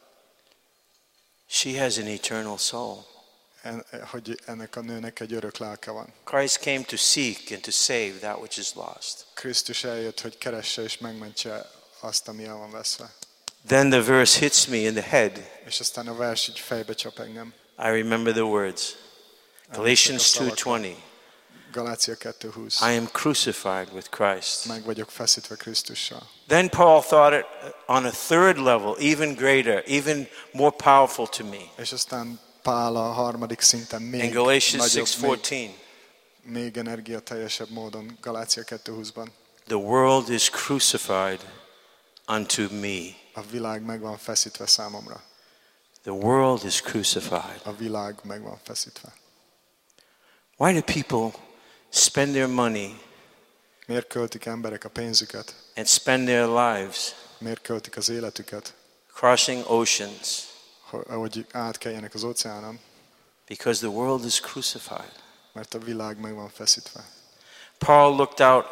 [SPEAKER 5] she has an eternal soul.
[SPEAKER 2] hogy ennek a nőnek egy örök lelke van.
[SPEAKER 5] Christ came to seek and to save that which is lost.
[SPEAKER 2] Krisztus eljött, hogy keresse és megmentse azt, ami el van veszve.
[SPEAKER 5] Then the verse hits me in the head.
[SPEAKER 2] És aztán a vers így fejbe csap engem.
[SPEAKER 5] I remember the words. Galatians 2:20.
[SPEAKER 2] Galácia 2:20.
[SPEAKER 5] I am crucified with Christ.
[SPEAKER 2] Meg vagyok feszítve Krisztussal.
[SPEAKER 5] Then Paul thought it on a third level, even greater, even more powerful to me.
[SPEAKER 2] És aztán Pál a harmadik szinten
[SPEAKER 5] In
[SPEAKER 2] még
[SPEAKER 5] Galatians
[SPEAKER 2] nagyobb,
[SPEAKER 5] 6:14.
[SPEAKER 2] még energiateljesebb módon Galácia 2:20-ban.
[SPEAKER 5] The world is crucified unto me.
[SPEAKER 2] A világ meg van feszítve számomra.
[SPEAKER 5] The world is crucified.
[SPEAKER 2] A világ meg van feszítve.
[SPEAKER 5] Why do people spend their money
[SPEAKER 2] Miért költik emberek a pénzüket?
[SPEAKER 5] and spend their lives
[SPEAKER 2] Miért költik az életüket,
[SPEAKER 5] crossing oceans?
[SPEAKER 2] hogy átkeljenek az óceánon?
[SPEAKER 5] Because the world is crucified.
[SPEAKER 2] Mert a világ meg van feszítve.
[SPEAKER 5] Paul looked out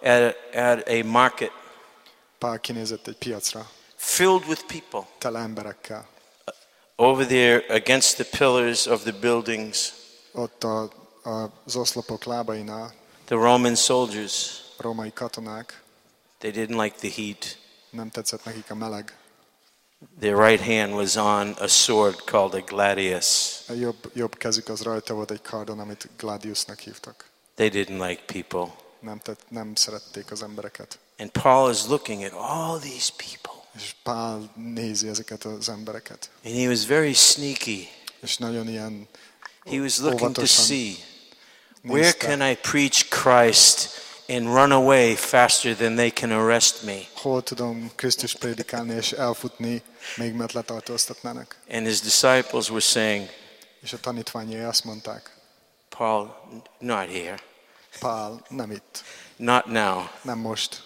[SPEAKER 5] at a market
[SPEAKER 2] Pál kinézett egy piacra,
[SPEAKER 5] filled with people.
[SPEAKER 2] tele emberekkel.
[SPEAKER 5] Over there against the pillars of the buildings,
[SPEAKER 2] Ott az oszlopok lábainál
[SPEAKER 5] the Roman soldiers,
[SPEAKER 2] a római katonák,
[SPEAKER 5] they didn't like the heat.
[SPEAKER 2] nem tetszett nekik a meleg.
[SPEAKER 5] Their right hand was on a sword called a gladius.
[SPEAKER 2] A jobb kezük az rajta volt egy kardon, amit Gladiusnak hívtak.
[SPEAKER 5] They didn't like people.
[SPEAKER 2] Nem szerették az embereket.
[SPEAKER 5] And Paul is looking at all these people.
[SPEAKER 2] És Pál nézi ezeket az embereket.
[SPEAKER 5] And he was very sneaky.
[SPEAKER 2] És nagyon ilyen
[SPEAKER 5] He was looking to
[SPEAKER 2] óvatosan
[SPEAKER 5] see, where
[SPEAKER 2] nézte.
[SPEAKER 5] can I preach Christ and run away faster than they can arrest me?
[SPEAKER 2] Hol tudom Krisztus prédikálni és elfutni, még mert letartóztatnának.
[SPEAKER 5] And his disciples were saying,
[SPEAKER 2] És a tanítványai azt mondták,
[SPEAKER 5] Paul, not here,
[SPEAKER 2] Pál, nem itt,
[SPEAKER 5] not now.
[SPEAKER 2] nem most.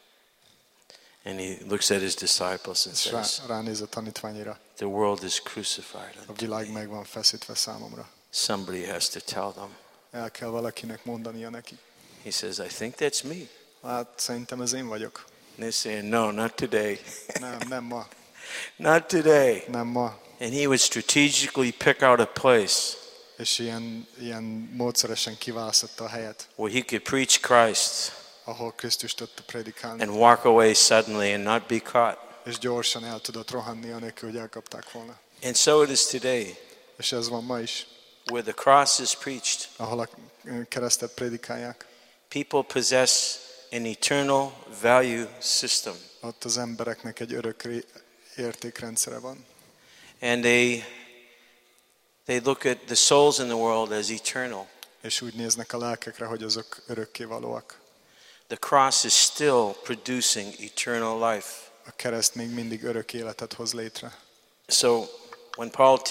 [SPEAKER 5] And he looks at his disciples and
[SPEAKER 2] És
[SPEAKER 5] says,
[SPEAKER 2] ránéz a tanítványira,
[SPEAKER 5] the world is crucified.
[SPEAKER 2] a világ meg van feszítve számomra.
[SPEAKER 5] Somebody has to tell them.
[SPEAKER 2] El kell valakinek mondania neki.
[SPEAKER 5] He says, I think that's me.
[SPEAKER 2] Hát szerintem ez én vagyok.
[SPEAKER 5] And they're saying, no, not today.
[SPEAKER 2] Nem ma,
[SPEAKER 5] Not today.
[SPEAKER 2] nem ma.
[SPEAKER 5] And he would strategically pick out a place
[SPEAKER 2] És ilyen módszeresen kiválasztotta a helyet,
[SPEAKER 5] where he could preach Christ
[SPEAKER 2] ahol Krisztust tudta prédikálni.
[SPEAKER 5] and walk away suddenly and not be caught.
[SPEAKER 2] És gyorsan el tudott rohanni, anélkül, hogy elkapták volna.
[SPEAKER 5] And so it is today,
[SPEAKER 2] És ez van ma is,
[SPEAKER 5] where the cross is preached.
[SPEAKER 2] ahol a keresztet prédikálják.
[SPEAKER 5] People possess an eternal value system.
[SPEAKER 2] Ott az embereknek egy örök értékrendszere van.
[SPEAKER 5] And they look at the souls in the world as eternal.
[SPEAKER 2] És úgy néznek a lelkekre, hogy azok örökkévalóak.
[SPEAKER 5] The cross is still producing eternal life.
[SPEAKER 2] A kereszt még mindig örök életet hoz létre.
[SPEAKER 5] So when Paul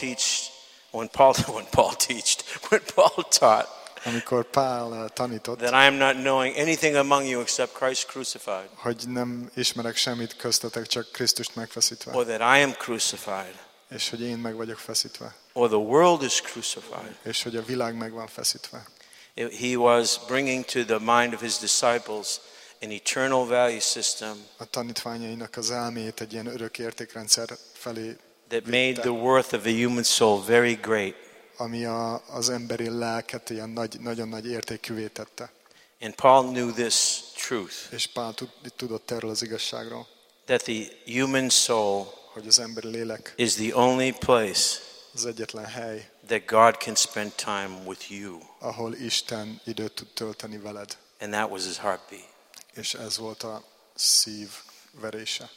[SPEAKER 5] taught
[SPEAKER 2] Amikor Pál tanított,
[SPEAKER 5] that I am not knowing anything among you except Christ crucified,
[SPEAKER 2] hogy nem ismerek semmit köztetek, csak Krisztust megfeszítve.
[SPEAKER 5] or that I am crucified,
[SPEAKER 2] És hogy én meg vagyok feszítve.
[SPEAKER 5] or the world is crucified,
[SPEAKER 2] És hogy a világ meg van feszítve.
[SPEAKER 5] he was bringing to the mind of his disciples an eternal value system
[SPEAKER 2] A tanítványainak az elméjét egy ilyen örök értékrendszer felé,
[SPEAKER 5] that made the worth of a human soul very great.
[SPEAKER 2] ami az emberi lelket ilyen nagyon nagy értékűvé tette.
[SPEAKER 5] And Paul knew this truth,
[SPEAKER 2] És Pál tudott erről az igazságról,
[SPEAKER 5] that the human soul
[SPEAKER 2] hogy az emberi lélek
[SPEAKER 5] is the only place
[SPEAKER 2] az egyetlen hely,
[SPEAKER 5] that God can spend time with you.
[SPEAKER 2] ahol Isten időt tud tölteni veled.
[SPEAKER 5] And that was his heartbeat.
[SPEAKER 2] És ez volt a szív verése.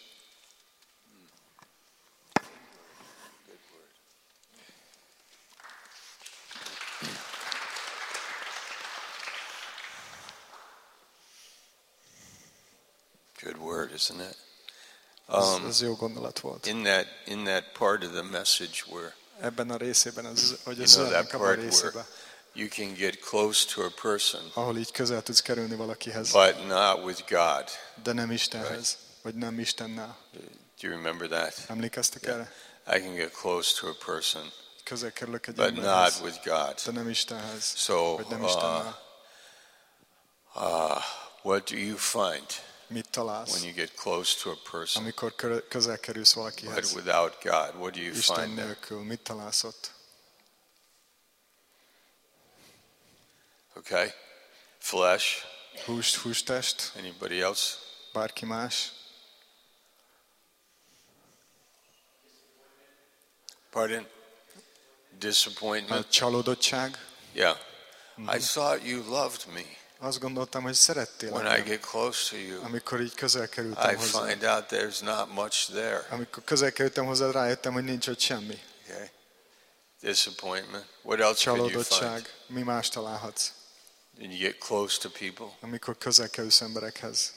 [SPEAKER 1] Good word, isn't it?
[SPEAKER 2] Ez jó gondolat volt.
[SPEAKER 1] In that part of the message where
[SPEAKER 2] Ebben a részében, hogy
[SPEAKER 1] You
[SPEAKER 2] az
[SPEAKER 1] know that
[SPEAKER 2] üzenetnek abban a
[SPEAKER 1] part where
[SPEAKER 2] részében,
[SPEAKER 1] you can get close to a person,
[SPEAKER 2] ahol így közel tudsz kerülni valakihez,
[SPEAKER 1] but not with God.
[SPEAKER 2] de nem Istenhez, vagy nem Istennel.
[SPEAKER 1] Do you remember that?
[SPEAKER 2] Emlékeztek erre?
[SPEAKER 1] I can get close to a person,
[SPEAKER 2] Közel kerülök egy
[SPEAKER 1] but not
[SPEAKER 2] emberhez,
[SPEAKER 1] with God.
[SPEAKER 2] de nem Istenhez,
[SPEAKER 1] So,
[SPEAKER 2] vagy nem Istennel.
[SPEAKER 1] what do you find
[SPEAKER 2] Mit találsz,
[SPEAKER 1] when you get close to a person,
[SPEAKER 2] amikor közel kerülsz
[SPEAKER 1] but
[SPEAKER 2] valakihez?
[SPEAKER 1] without God? What do you
[SPEAKER 2] Isten
[SPEAKER 1] find there?
[SPEAKER 2] nélkül, mit találsz ott?
[SPEAKER 1] Okay, flesh.
[SPEAKER 2] Hústest,
[SPEAKER 1] Anybody else?
[SPEAKER 2] bárki más?
[SPEAKER 1] Pardon? Disappointment.
[SPEAKER 2] Csalódottság.
[SPEAKER 1] Yeah. I thought you loved me.
[SPEAKER 2] Azt gondoltam, hogy szerettél
[SPEAKER 1] When I
[SPEAKER 2] engem.
[SPEAKER 1] get close to you,
[SPEAKER 2] Amikor így közel
[SPEAKER 1] I
[SPEAKER 2] kerültem hozzá.
[SPEAKER 1] find out there's not much there.
[SPEAKER 2] Amikor közel kerültem hozzá, rájöttem, hogy nincs ott semmi.
[SPEAKER 1] Okay. Disappointment. What else could you find?
[SPEAKER 2] Csalódottság. Mi más találhatsz?
[SPEAKER 1] When you get close to people?
[SPEAKER 2] Amikor közel kerülsz emberekhez.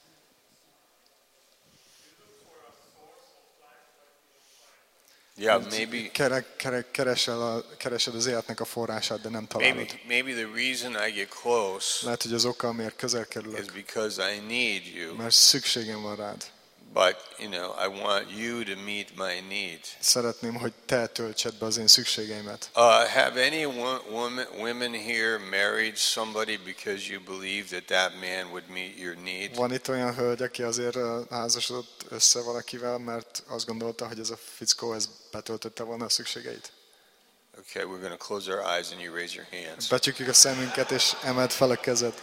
[SPEAKER 1] Yeah, maybe
[SPEAKER 2] Keresed az életnek a forrását, de nem találod.
[SPEAKER 1] maybe the reason I get close
[SPEAKER 2] Lehet, hogy az oka, amiért közel
[SPEAKER 1] is
[SPEAKER 2] kerülök,
[SPEAKER 1] because I need you.
[SPEAKER 2] mert szükségem van rád.
[SPEAKER 1] But, you know, I want you to meet my need.
[SPEAKER 2] Szeretném, hogy te töltsed be az én szükségeimet.
[SPEAKER 1] Have any women here married somebody because you believe that man would meet your need?
[SPEAKER 2] Van itt olyan hölgy, aki azért házasodott össze valakivel, mert azt gondolta, hogy ez a fickó ez betöltötte volna a szükségeit.
[SPEAKER 1] Okay, we're going to close our eyes and you raise your hands.
[SPEAKER 2] Becsukjuk a szemünket, és emeld fel a kezed.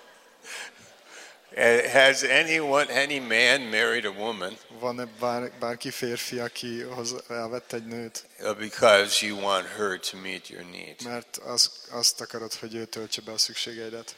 [SPEAKER 1] Has any man married a woman
[SPEAKER 2] Van-e bárki férfi, aki elvett egy nőt,
[SPEAKER 1] because you want her to meet your need?
[SPEAKER 2] mert azt akarod, hogy ő töltse be a szükségeidet?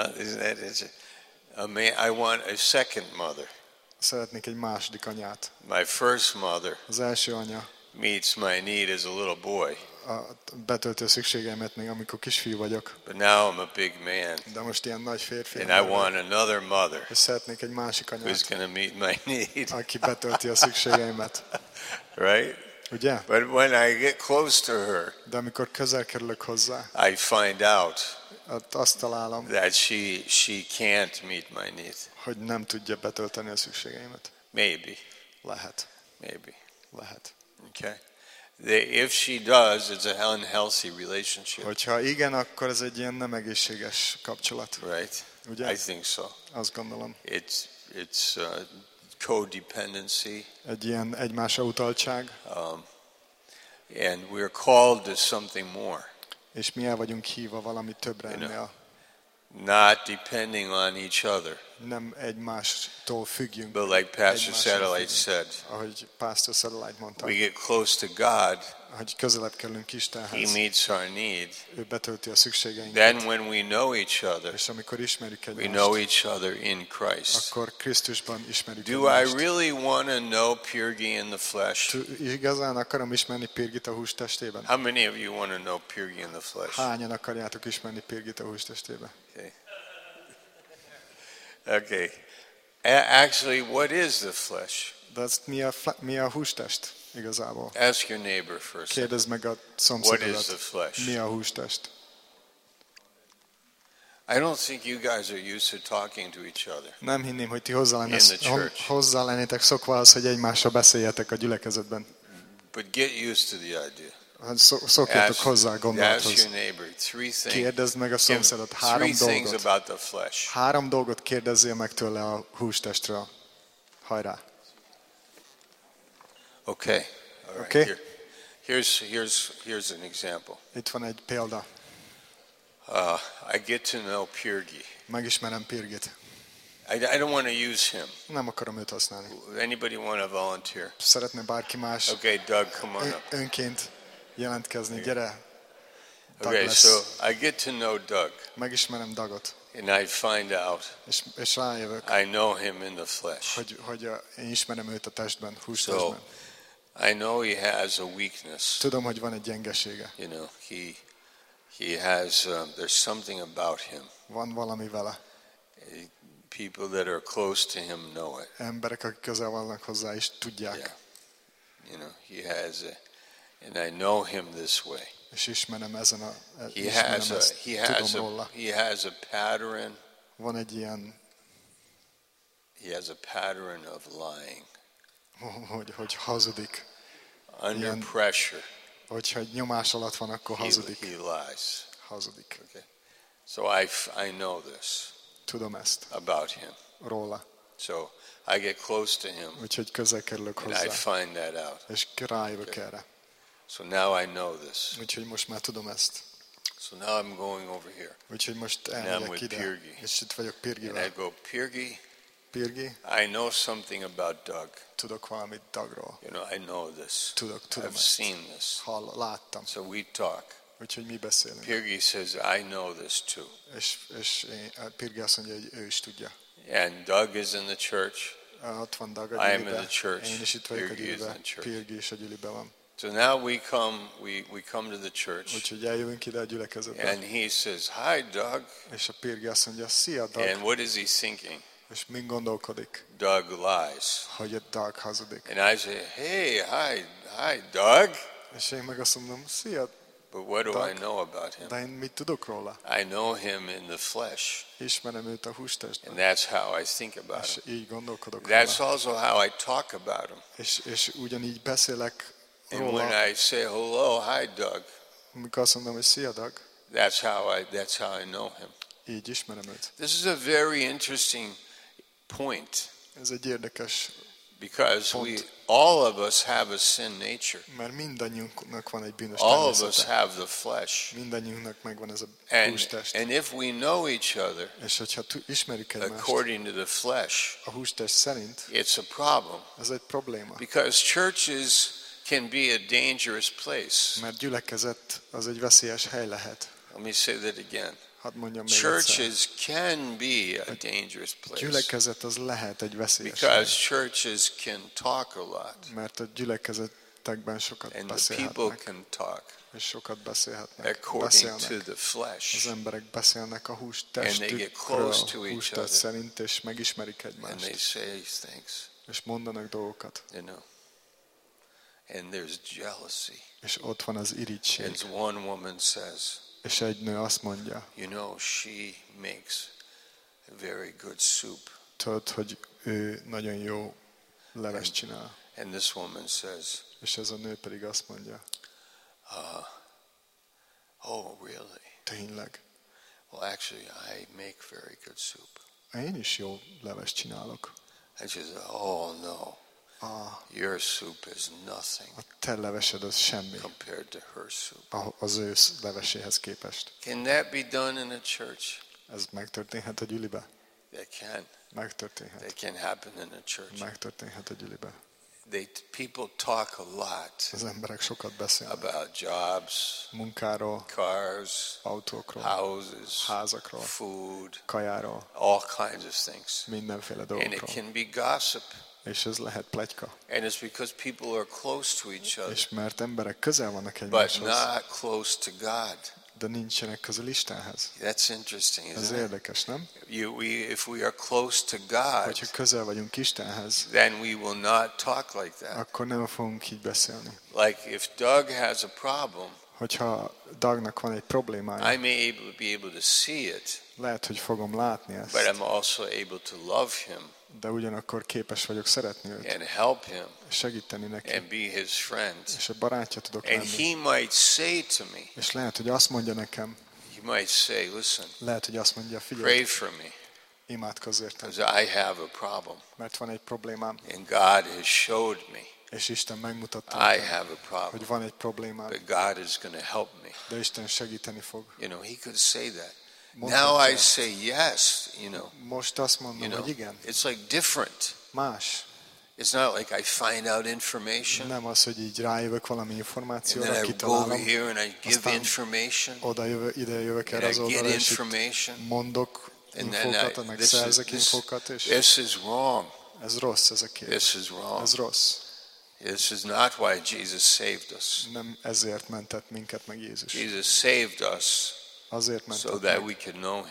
[SPEAKER 1] I want a second mother.
[SPEAKER 2] Szeretnék egy második anyát.
[SPEAKER 1] My first mother
[SPEAKER 2] Az első anya
[SPEAKER 1] meets my need as a little boy,
[SPEAKER 2] betöltő a szükségeimet még amikor kisfiú vagyok,
[SPEAKER 1] but now I'm a big man,
[SPEAKER 2] de most ilyen nagy férfi.
[SPEAKER 1] and I want another mother
[SPEAKER 2] És szeretnék egy másik
[SPEAKER 1] who's
[SPEAKER 2] anyát,
[SPEAKER 1] going to meet my need,
[SPEAKER 2] aki betölti a szükségeimet.
[SPEAKER 1] right?
[SPEAKER 2] Ugye?
[SPEAKER 1] But when I get close to her,
[SPEAKER 2] De amikor közel kerülök hozzá,
[SPEAKER 1] I find out
[SPEAKER 2] azt találom,
[SPEAKER 1] that she can't meet my need.
[SPEAKER 2] hogy nem tudja betölteni a szükségeimet.
[SPEAKER 1] Maybe,
[SPEAKER 2] Lehet. Lehet.
[SPEAKER 1] okay. If she does, it's an unhealthy relationship,
[SPEAKER 2] Hogyha igen, akkor ez egy ilyen nem egészséges kapcsolat.
[SPEAKER 1] right?
[SPEAKER 2] Ugye?
[SPEAKER 1] I think so.
[SPEAKER 2] Azt gondolom.
[SPEAKER 1] It's codependency,
[SPEAKER 2] Egy ilyen egymásra utaltság,
[SPEAKER 1] and we're called to something more.
[SPEAKER 2] és mi el vagyunk hívva valami többre ennél.
[SPEAKER 1] Not depending on each other,
[SPEAKER 2] Nem egymástól függjünk,
[SPEAKER 1] but like Pastor
[SPEAKER 2] Egymásra
[SPEAKER 1] Satellite
[SPEAKER 2] függünk.
[SPEAKER 1] said,
[SPEAKER 2] ahogy Pastor Satellite mondta,
[SPEAKER 1] we get close to God,
[SPEAKER 2] hogy közelebb kerülünk
[SPEAKER 1] He
[SPEAKER 2] Istenhez,
[SPEAKER 1] meets our need.
[SPEAKER 2] ő betölti a szükségeinket,
[SPEAKER 1] Then when we know each other,
[SPEAKER 2] és amikor ismerjük
[SPEAKER 1] we
[SPEAKER 2] egymást,
[SPEAKER 1] know each other in Christ.
[SPEAKER 2] akkor Krisztusban ismerjük
[SPEAKER 1] Do I
[SPEAKER 2] egymást.
[SPEAKER 1] really want to know Pirgi in the flesh?
[SPEAKER 2] Igazán akarom ismerni Pirgit a hústestében?
[SPEAKER 1] How many of you want to know Pirgi in the flesh?
[SPEAKER 2] Hányan akarjátok ismerni Pirgit a hústestében?
[SPEAKER 1] Okay. Okay. Actually, what is the flesh?
[SPEAKER 2] De ez mi a hústest igazából?
[SPEAKER 1] Ask your neighbor first.
[SPEAKER 2] Kérdezd meg a
[SPEAKER 1] What is the
[SPEAKER 2] szomszédodat,
[SPEAKER 1] flesh?
[SPEAKER 2] mi a hústest?
[SPEAKER 1] I don't think you guys are used to talking to each other.
[SPEAKER 2] Nem hinném, hogy ti
[SPEAKER 1] In the church.
[SPEAKER 2] hozzá lennétek szokva az, hogy egymással beszéljetek a gyülekezetben.
[SPEAKER 1] But get used to the idea.
[SPEAKER 2] Szokjatok hozzá a
[SPEAKER 1] Ask
[SPEAKER 2] gondolathoz.
[SPEAKER 1] your neighbor three things.
[SPEAKER 2] Kérdezd meg a szomszédot
[SPEAKER 1] Three
[SPEAKER 2] három
[SPEAKER 1] things
[SPEAKER 2] dolgot.
[SPEAKER 1] about the flesh.
[SPEAKER 2] 3 dolgot kérdezzél meg tőle a hústestről. Hajrá!
[SPEAKER 1] Okay. All right.
[SPEAKER 2] Okay.
[SPEAKER 1] Here's an example.
[SPEAKER 2] Itt van egy példa.
[SPEAKER 1] I get to know Pirgi.
[SPEAKER 2] Megismerem Pirgit.
[SPEAKER 1] I don't want to use him.
[SPEAKER 2] Nem akarom őt használni.
[SPEAKER 1] Anybody want to volunteer?
[SPEAKER 2] Szeretne bárki más
[SPEAKER 1] Okay, Doug, come on up.
[SPEAKER 2] önként jelentkezni. Gyere! Doug
[SPEAKER 1] Okay,
[SPEAKER 2] lesz.
[SPEAKER 1] so I get to know Doug,
[SPEAKER 2] Megismerem Dagot,
[SPEAKER 1] and I find out
[SPEAKER 2] és rájövök,
[SPEAKER 1] I know him in the flesh.
[SPEAKER 2] hogy én ismerem őt a testben,
[SPEAKER 1] So
[SPEAKER 2] hústestben.
[SPEAKER 1] I know he has a weakness.
[SPEAKER 2] Tudom, hogy van egy gyengesége.
[SPEAKER 1] You know, he has. There's something about him.
[SPEAKER 2] Van valami vele.
[SPEAKER 1] People that are close to him know it.
[SPEAKER 2] Emberek, akik közel vannak hozzá is tudják.
[SPEAKER 1] Yeah. You know, he has And I know him this way.
[SPEAKER 2] És ismerem
[SPEAKER 1] He
[SPEAKER 2] ezt, tudom róla.
[SPEAKER 1] has a pattern.
[SPEAKER 2] Van egy ilyen,
[SPEAKER 1] He has a pattern of lying
[SPEAKER 2] hogy hazudik.
[SPEAKER 1] under
[SPEAKER 2] Ilyen-
[SPEAKER 1] pressure.
[SPEAKER 2] Hogyha egy nyomás alatt van, akkor hazudik.
[SPEAKER 1] He lies.
[SPEAKER 2] Hazudik.
[SPEAKER 1] Okay. So I know this
[SPEAKER 2] Tudom ezt
[SPEAKER 1] about him.
[SPEAKER 2] róla.
[SPEAKER 1] So I get close to him
[SPEAKER 2] Úgyhogy közel kerülök
[SPEAKER 1] and I
[SPEAKER 2] hozzá.
[SPEAKER 1] find that out.
[SPEAKER 2] És rájövök erre.
[SPEAKER 1] So now I know this.
[SPEAKER 2] Úgyhogy most már tudom ezt.
[SPEAKER 1] So now I'm going over here.
[SPEAKER 2] Úgyhogy most
[SPEAKER 1] I'm
[SPEAKER 2] elmegyek
[SPEAKER 1] with
[SPEAKER 2] ide.
[SPEAKER 1] Pirgi.
[SPEAKER 2] És itt vagyok
[SPEAKER 1] And I
[SPEAKER 2] Pirgivel.
[SPEAKER 1] go, Pirgi,
[SPEAKER 2] Pirgi,
[SPEAKER 1] I know something about Doug.
[SPEAKER 2] tudok valamit Dagról.
[SPEAKER 1] You know, I know this.
[SPEAKER 2] Tudom
[SPEAKER 1] I've
[SPEAKER 2] ezt.
[SPEAKER 1] seen this.
[SPEAKER 2] Láttam.
[SPEAKER 1] So we talk.
[SPEAKER 2] Úgyhogy mi beszélünk.
[SPEAKER 1] Pirgi says, I know this too.
[SPEAKER 2] És Pirgi azt mondja, hogy ő is tudja.
[SPEAKER 1] And Doug is in the church.
[SPEAKER 2] Ott van Dag
[SPEAKER 1] I
[SPEAKER 2] a
[SPEAKER 1] am in
[SPEAKER 2] gyűlibe.
[SPEAKER 1] the church.
[SPEAKER 2] Én is itt vagyok a
[SPEAKER 1] Pirgi is
[SPEAKER 2] gyűlibe.
[SPEAKER 1] in the church.
[SPEAKER 2] Pirgi is a gyűlibe van.
[SPEAKER 1] So now we come to the church.
[SPEAKER 2] Úgyhogy eljövünk ide a gyülekezetbe.
[SPEAKER 1] And he says, hi, Doug.
[SPEAKER 2] És a Pirgi azt mondja, szia
[SPEAKER 1] And
[SPEAKER 2] Dag.
[SPEAKER 1] what is he thinking?
[SPEAKER 2] És min gondolkodik?
[SPEAKER 1] Doug lies.
[SPEAKER 2] Hogy a Dag hazudik.
[SPEAKER 1] And I say, hey, hi, Doug.
[SPEAKER 2] És én meg azt mondom, szia,
[SPEAKER 1] But what do
[SPEAKER 2] Doug.
[SPEAKER 1] I know about him?
[SPEAKER 2] de én mit tudok róla?
[SPEAKER 1] I know him in the flesh.
[SPEAKER 2] Ismerem őt a
[SPEAKER 1] And
[SPEAKER 2] hústestben.
[SPEAKER 1] that's how I think about
[SPEAKER 2] És
[SPEAKER 1] him.
[SPEAKER 2] így gondolkodok
[SPEAKER 1] That's
[SPEAKER 2] róla.
[SPEAKER 1] also how I talk about him.
[SPEAKER 2] És ugyanígy beszélek
[SPEAKER 1] And
[SPEAKER 2] róla,
[SPEAKER 1] when I say hello, hi, Doug,
[SPEAKER 2] amikor azt mondom, hogy szia Dag,
[SPEAKER 1] that's how I know him.
[SPEAKER 2] így ismerem őt.
[SPEAKER 1] This is a very interesting point
[SPEAKER 2] Ez egy érdekes,
[SPEAKER 1] because
[SPEAKER 2] Point.
[SPEAKER 1] all of us have a sin nature.
[SPEAKER 2] mert mindannyiunknak van egy bűnös
[SPEAKER 1] All of us
[SPEAKER 2] természete.
[SPEAKER 1] have the flesh.
[SPEAKER 2] Mindannyiunknak megvan ez a
[SPEAKER 1] And
[SPEAKER 2] hústest.
[SPEAKER 1] if we know each other
[SPEAKER 2] És hogyha ismerjük egymást
[SPEAKER 1] according to the flesh,
[SPEAKER 2] a hústest szerint,
[SPEAKER 1] it's a problem
[SPEAKER 2] ez egy probléma.
[SPEAKER 1] because churches can be a dangerous place.
[SPEAKER 2] Mert gyülekezet az egy veszélyes hely lehet.
[SPEAKER 1] Let me say that again.
[SPEAKER 2] Hadd mondjam még egyszer.
[SPEAKER 1] Churches can be a dangerous place
[SPEAKER 2] Gyülekezet az lehet egy veszélyes hely.
[SPEAKER 1] because churches can talk a lot
[SPEAKER 2] Mert a gyülekezetekben sokat
[SPEAKER 1] and the people
[SPEAKER 2] beszélhetnek.
[SPEAKER 1] can talk
[SPEAKER 2] És sokat beszélhetnek.
[SPEAKER 1] according to
[SPEAKER 2] Beszélnek.
[SPEAKER 1] the flesh.
[SPEAKER 2] Az emberek beszélnek a
[SPEAKER 1] And they
[SPEAKER 2] hústestükről,
[SPEAKER 1] get close to each
[SPEAKER 2] hústest
[SPEAKER 1] other.
[SPEAKER 2] szerint, és megismerik
[SPEAKER 1] And they
[SPEAKER 2] egymást.
[SPEAKER 1] say things,
[SPEAKER 2] És mondanak dolgokat.
[SPEAKER 1] you know. And there's jealousy.
[SPEAKER 2] És ott van az irigység.
[SPEAKER 1] As one woman says,
[SPEAKER 2] És egy nő azt mondja,
[SPEAKER 1] you know, she makes a very good soup.
[SPEAKER 2] tudod, hogy ő nagyon jó leves csinál.
[SPEAKER 1] And this woman says,
[SPEAKER 2] És ez a nő pedig azt mondja,
[SPEAKER 1] oh, really?
[SPEAKER 2] tényleg,
[SPEAKER 1] Well, actually, I make very good soup.
[SPEAKER 2] én is jó leves csinálok.
[SPEAKER 1] And she says, oh, no.
[SPEAKER 2] Ah,
[SPEAKER 1] Your soup is nothing
[SPEAKER 2] a te levesed az semmi
[SPEAKER 1] compared to her soup.
[SPEAKER 2] az ő leveséhez képest.
[SPEAKER 1] Can that be done in a church?
[SPEAKER 2] Ez megtörténhet a gyülibe?
[SPEAKER 1] That can.
[SPEAKER 2] Megtörténhet.
[SPEAKER 1] That can happen in a church.
[SPEAKER 2] Megtörténhet a gyülibe.
[SPEAKER 1] People talk a lot
[SPEAKER 2] Az emberek sokat beszélnek
[SPEAKER 1] about jobs,
[SPEAKER 2] munkáról,
[SPEAKER 1] cars,
[SPEAKER 2] autókról,
[SPEAKER 1] houses,
[SPEAKER 2] házakról,
[SPEAKER 1] food,
[SPEAKER 2] kajáról,
[SPEAKER 1] all kinds of things.
[SPEAKER 2] mindenféle
[SPEAKER 1] And it
[SPEAKER 2] dolgokról.
[SPEAKER 1] can be gossip.
[SPEAKER 2] És ez lehet pletyka.
[SPEAKER 1] And it's because people are close to each other,
[SPEAKER 2] És mert emberek közel vannak
[SPEAKER 1] but
[SPEAKER 2] egymáshoz,
[SPEAKER 1] not close to God.
[SPEAKER 2] de nincsenek közel Istenhez.
[SPEAKER 1] That's interesting,
[SPEAKER 2] Ez
[SPEAKER 1] isn't it?
[SPEAKER 2] érdekes, nem?
[SPEAKER 1] If we are close to God,
[SPEAKER 2] Hogyha közel vagyunk Istenhez,
[SPEAKER 1] then we will not talk like that.
[SPEAKER 2] akkor nem fogunk így beszélni.
[SPEAKER 1] Like if Doug has a problem,
[SPEAKER 2] Hogyha Dagnak van egy problémája,
[SPEAKER 1] I may be able to see it,
[SPEAKER 2] lehet, hogy fogom látni
[SPEAKER 1] but
[SPEAKER 2] ezt,
[SPEAKER 1] I'm also able to love him
[SPEAKER 2] de ugyanakkor képes vagyok szeretni őt,
[SPEAKER 1] and help him
[SPEAKER 2] és segíteni neki,
[SPEAKER 1] and be his friend.
[SPEAKER 2] és a barátja tudok
[SPEAKER 1] And
[SPEAKER 2] lenni.
[SPEAKER 1] he might say to me,
[SPEAKER 2] És lehet, hogy azt mondja nekem,
[SPEAKER 1] he might say, listen,
[SPEAKER 2] lehet, hogy azt mondja, figyelj,
[SPEAKER 1] pray for me
[SPEAKER 2] imádkozz értem,
[SPEAKER 1] because I have a problem.
[SPEAKER 2] mert van egy problémám,
[SPEAKER 1] And God has showed me
[SPEAKER 2] és Isten megmutatta
[SPEAKER 1] I
[SPEAKER 2] nekem,
[SPEAKER 1] have a problem,
[SPEAKER 2] hogy van egy problémám,
[SPEAKER 1] but God is going to help me.
[SPEAKER 2] de Isten segíteni fog.
[SPEAKER 1] You know, he could say that.
[SPEAKER 2] Mondhatja
[SPEAKER 1] Now I
[SPEAKER 2] ezt.
[SPEAKER 1] say yes, you know.
[SPEAKER 2] Most azt mondom,
[SPEAKER 1] You know,
[SPEAKER 2] hogy igen,
[SPEAKER 1] it's like different.
[SPEAKER 2] más.
[SPEAKER 1] It's not like I find out information
[SPEAKER 2] Nem az, hogy így rájövök valami
[SPEAKER 1] and
[SPEAKER 2] információra,
[SPEAKER 1] then I go over
[SPEAKER 2] kitalálom,
[SPEAKER 1] here and I give
[SPEAKER 2] Aztán
[SPEAKER 1] information
[SPEAKER 2] ide jövök
[SPEAKER 1] and
[SPEAKER 2] erre
[SPEAKER 1] I
[SPEAKER 2] az
[SPEAKER 1] get
[SPEAKER 2] oldalra, és itt
[SPEAKER 1] information
[SPEAKER 2] mondok
[SPEAKER 1] and then
[SPEAKER 2] infókat, meg szerzek infókat, és
[SPEAKER 1] this is wrong.
[SPEAKER 2] ez rossz ez a kép.
[SPEAKER 1] This is wrong.
[SPEAKER 2] Ez rossz.
[SPEAKER 1] This is not why Jesus saved us.
[SPEAKER 2] Nem ezért mentett minket meg Jézus.
[SPEAKER 1] Jesus saved us
[SPEAKER 2] Azért
[SPEAKER 1] so
[SPEAKER 2] mentett
[SPEAKER 1] that
[SPEAKER 2] meg,
[SPEAKER 1] we could know him.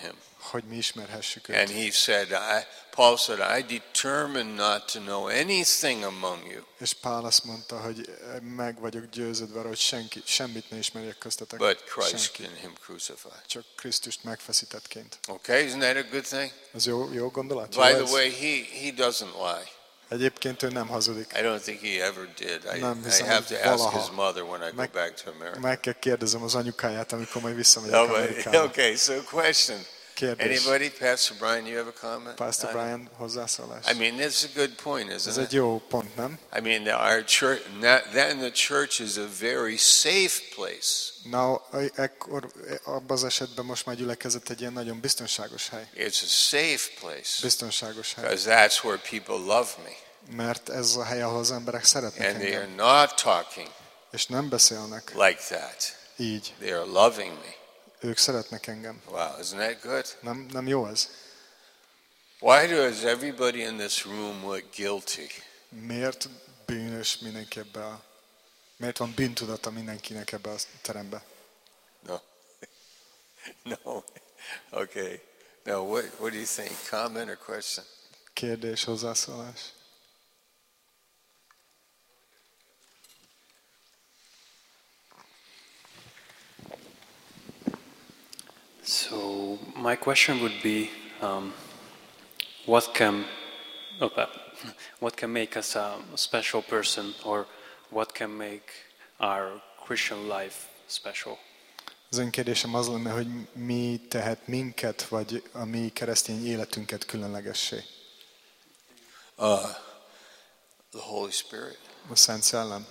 [SPEAKER 2] hogy mi ismerhessük
[SPEAKER 1] And
[SPEAKER 2] őt.
[SPEAKER 1] he said, Paul said, I determined not to know anything among you
[SPEAKER 2] És Pál azt mondta, hogy meg vagyok győződve arra, hogy semmit ne ismerjek köztetek.
[SPEAKER 1] but Christ
[SPEAKER 2] Senki.
[SPEAKER 1] and him crucified.
[SPEAKER 2] Csak Krisztust megfeszítettként.
[SPEAKER 1] Okay, isn't that a good thing?
[SPEAKER 2] Ez jó gondolat?
[SPEAKER 1] By
[SPEAKER 2] Jó
[SPEAKER 1] the
[SPEAKER 2] ez?
[SPEAKER 1] way, he doesn't lie.
[SPEAKER 2] Egyébként ő nem hazudik.
[SPEAKER 1] I don't think he ever did.
[SPEAKER 2] Nem
[SPEAKER 1] I
[SPEAKER 2] hiszem,
[SPEAKER 1] have
[SPEAKER 2] hogy
[SPEAKER 1] to ask
[SPEAKER 2] valaha.
[SPEAKER 1] his mother when I go
[SPEAKER 2] Meg-
[SPEAKER 1] back to America.
[SPEAKER 2] Meg kell kérdezem az anyukáját, amikor majd visszamegyek
[SPEAKER 1] No, but,
[SPEAKER 2] Amerikába.
[SPEAKER 1] okay, so question.
[SPEAKER 2] Kérdés.
[SPEAKER 1] Anybody? Pastor Brian, you have a comment?
[SPEAKER 2] Pastor Brian hozzászólás.
[SPEAKER 1] I mean, this is a good point,
[SPEAKER 2] Ez
[SPEAKER 1] isn't
[SPEAKER 2] egy
[SPEAKER 1] it?
[SPEAKER 2] jó pont, nem?
[SPEAKER 1] I mean, our church, then the church is a very safe place.
[SPEAKER 2] Na, ekkor, abban az esetben most már gyülekezet egy ilyen nagyon biztonságos hely.
[SPEAKER 1] It's a safe place
[SPEAKER 2] Biztonságos hely.
[SPEAKER 1] because that's where people love me.
[SPEAKER 2] Mert ez a hely, ahol az emberek szeretnek
[SPEAKER 1] And they are
[SPEAKER 2] engem.
[SPEAKER 1] not talking
[SPEAKER 2] És nem beszélnek
[SPEAKER 1] like that.
[SPEAKER 2] így.
[SPEAKER 1] They are loving me.
[SPEAKER 2] Ők szeretnek engem.
[SPEAKER 1] Wow, isn't that good?
[SPEAKER 2] Nem jó ez?
[SPEAKER 1] Why does everybody in this room look guilty?
[SPEAKER 2] Miért bűnös mindenki miért van bűntudata mindenkinek ebbe a terembe?
[SPEAKER 1] No. No. Okay. No, what do you think? Comment or question?
[SPEAKER 2] Kérdés, hozzászólás?
[SPEAKER 6] So my question would be, what can make us a special person, or what can make our Christian life special?
[SPEAKER 2] Az én kérdésem az lenne, hogy mi tehet minket, vagy a mi keresztény életünket különlegessé?
[SPEAKER 1] The Holy Spirit.
[SPEAKER 2] A Szent Szellem.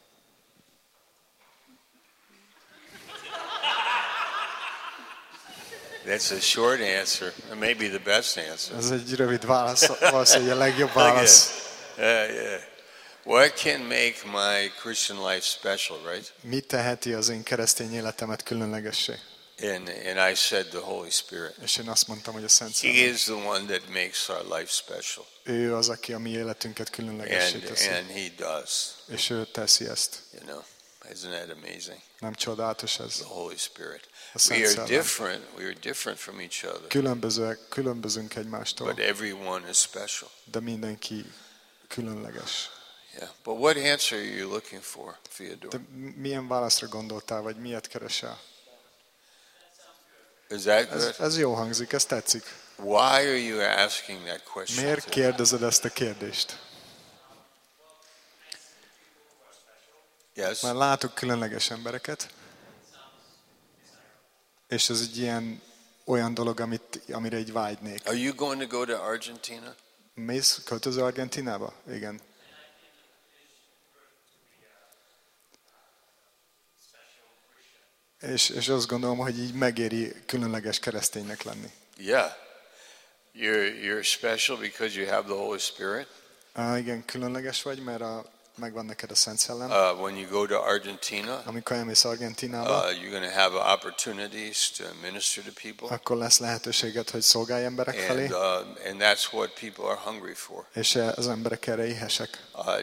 [SPEAKER 1] That's a short answer, and maybe the best answer.
[SPEAKER 2] Ez egy rövid válasz, valószínűleg a legjobb
[SPEAKER 1] Okay.
[SPEAKER 2] válasz.
[SPEAKER 1] Yeah. What can make my Christian life special, right?
[SPEAKER 2] Mi teheti az én keresztény életemet különlegessé?
[SPEAKER 1] And I said the Holy Spirit.
[SPEAKER 2] És én azt mondtam, hogy a Szent
[SPEAKER 1] He
[SPEAKER 2] Szellem.
[SPEAKER 1] is the one that makes our life special.
[SPEAKER 2] Ő az, aki a mi életünket különlegessé teszi.
[SPEAKER 1] And he does.
[SPEAKER 2] És ő teszi ezt.
[SPEAKER 1] You know, isn't that amazing?
[SPEAKER 2] Nem csodálatos ez?
[SPEAKER 1] The Holy Spirit.
[SPEAKER 2] A Szent
[SPEAKER 1] We are
[SPEAKER 2] Szellem.
[SPEAKER 1] different. We are different from each other.
[SPEAKER 2] Különbözünk egymástól,
[SPEAKER 1] But everyone is special.
[SPEAKER 2] de mindenki különleges.
[SPEAKER 1] Yeah. But what answer are you looking for, Theodore?
[SPEAKER 2] De milyen válaszra gondoltál, vagy miért keresel?
[SPEAKER 1] Is that good?
[SPEAKER 2] Ez jó hangzik, ez tetszik.
[SPEAKER 1] Why are you asking that question?
[SPEAKER 2] Miért kérdezed ezt a kérdést?
[SPEAKER 1] Yes.
[SPEAKER 2] Már látok különleges embereket, és ez egy olyan dolog, amire így vágynék.
[SPEAKER 1] Are you going to go to Argentina?
[SPEAKER 2] Mész, költöző Argentinába? Igen. És azt gondolom, hogy így megéri különleges kereszténynek lenni.
[SPEAKER 1] Yeah. You're special because you have the Holy Spirit.
[SPEAKER 2] Igen, különleges vagy, mert megvan neked a Szent Szellem.
[SPEAKER 1] When you go to Argentina,
[SPEAKER 2] Amikor elmész Argentinába,
[SPEAKER 1] you're going to have opportunities to minister to people.
[SPEAKER 2] akkor lesz lehetőséged, hogy szolgálj emberek felé,
[SPEAKER 1] And that's what people are hungry for.
[SPEAKER 2] és az emberek erre éhesek.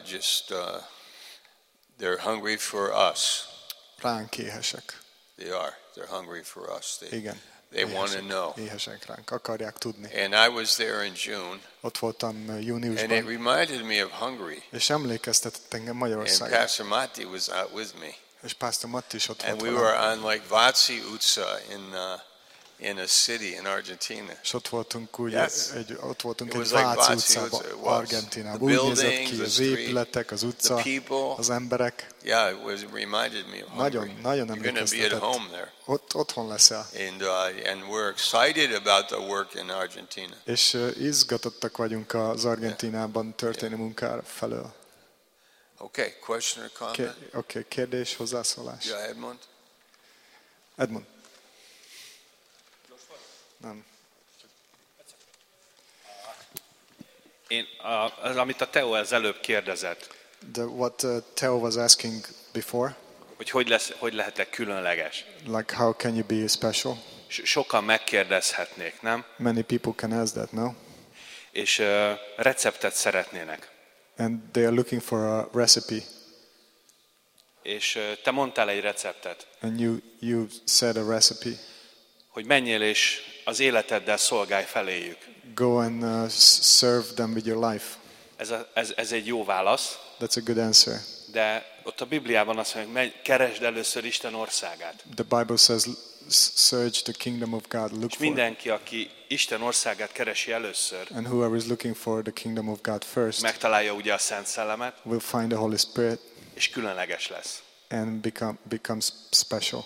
[SPEAKER 1] They're hungry for us.
[SPEAKER 2] Ránk éhesek.
[SPEAKER 1] They are. They're hungry for us.
[SPEAKER 2] Igen.
[SPEAKER 1] They want to
[SPEAKER 2] Éhesek,
[SPEAKER 1] know.
[SPEAKER 2] éhesek ránk, akarják tudni.
[SPEAKER 1] And I was there in June,
[SPEAKER 2] Ott voltam
[SPEAKER 1] and it
[SPEAKER 2] júniusban,
[SPEAKER 1] reminded me of Hungary.
[SPEAKER 2] és emlékeztetett engem
[SPEAKER 1] And
[SPEAKER 2] Magyarországra.
[SPEAKER 1] Pastor Matti was out with me.
[SPEAKER 2] És Pastor Matti is ott
[SPEAKER 1] And
[SPEAKER 2] volt
[SPEAKER 1] we
[SPEAKER 2] velem.
[SPEAKER 1] were on like Vaci Utsa in a city in Argentina.
[SPEAKER 2] És ott voltunk úgy,
[SPEAKER 1] Yes.
[SPEAKER 2] ott voltunk
[SPEAKER 1] It
[SPEAKER 2] egy
[SPEAKER 1] was like
[SPEAKER 2] Váci
[SPEAKER 1] Váci
[SPEAKER 2] utcában,
[SPEAKER 1] utca, it was.
[SPEAKER 2] Argentinában.
[SPEAKER 1] The
[SPEAKER 2] Úgy nézett
[SPEAKER 1] buildings,
[SPEAKER 2] ki
[SPEAKER 1] the
[SPEAKER 2] az
[SPEAKER 1] street,
[SPEAKER 2] épületek, az utca,
[SPEAKER 1] The people.
[SPEAKER 2] az emberek.
[SPEAKER 1] Yeah, it reminded me of Hungary.
[SPEAKER 2] Nagyon
[SPEAKER 1] You're going to be at
[SPEAKER 2] emlékeztetett.
[SPEAKER 1] home there.
[SPEAKER 2] Otthon leszel.
[SPEAKER 1] And we're excited about the work in Argentina.
[SPEAKER 2] És izgatottak vagyunk az Argentinában történő munkára felől.
[SPEAKER 1] Okay, question or comment?
[SPEAKER 2] Oké, kérdés, hozzászólás.
[SPEAKER 1] Yeah, Edmund?
[SPEAKER 2] Edmund. Nem.
[SPEAKER 7] Amit a Theo az előbb kérdezett,
[SPEAKER 2] What Theo was asking before,
[SPEAKER 7] hogy lehetek különleges.
[SPEAKER 2] like how can you be special?
[SPEAKER 7] Sokan megkérdezhetnék, nem?
[SPEAKER 2] Many people can ask that, no?
[SPEAKER 7] És receptet szeretnének.
[SPEAKER 2] And they are looking for a recipe.
[SPEAKER 7] És te mondtál egy receptet,
[SPEAKER 2] And you said a recipe.
[SPEAKER 7] hogy menjél és az életeddel szolgálj feléjük.
[SPEAKER 2] Go and serve them with your life.
[SPEAKER 7] Ez egy jó válasz,
[SPEAKER 2] That's a good answer.
[SPEAKER 7] de ott a Bibliában azt mondja, hogy keresd először Isten országát.
[SPEAKER 2] The Bible says, search the kingdom of God, look
[SPEAKER 7] És
[SPEAKER 2] for it.
[SPEAKER 7] mindenki, aki Isten országát keresi először,
[SPEAKER 2] And whoever is looking for the kingdom of God first
[SPEAKER 7] megtalálja ugye a Szent Szellemet,
[SPEAKER 2] will find the Holy Spirit
[SPEAKER 7] és különleges lesz.
[SPEAKER 2] and becomes special.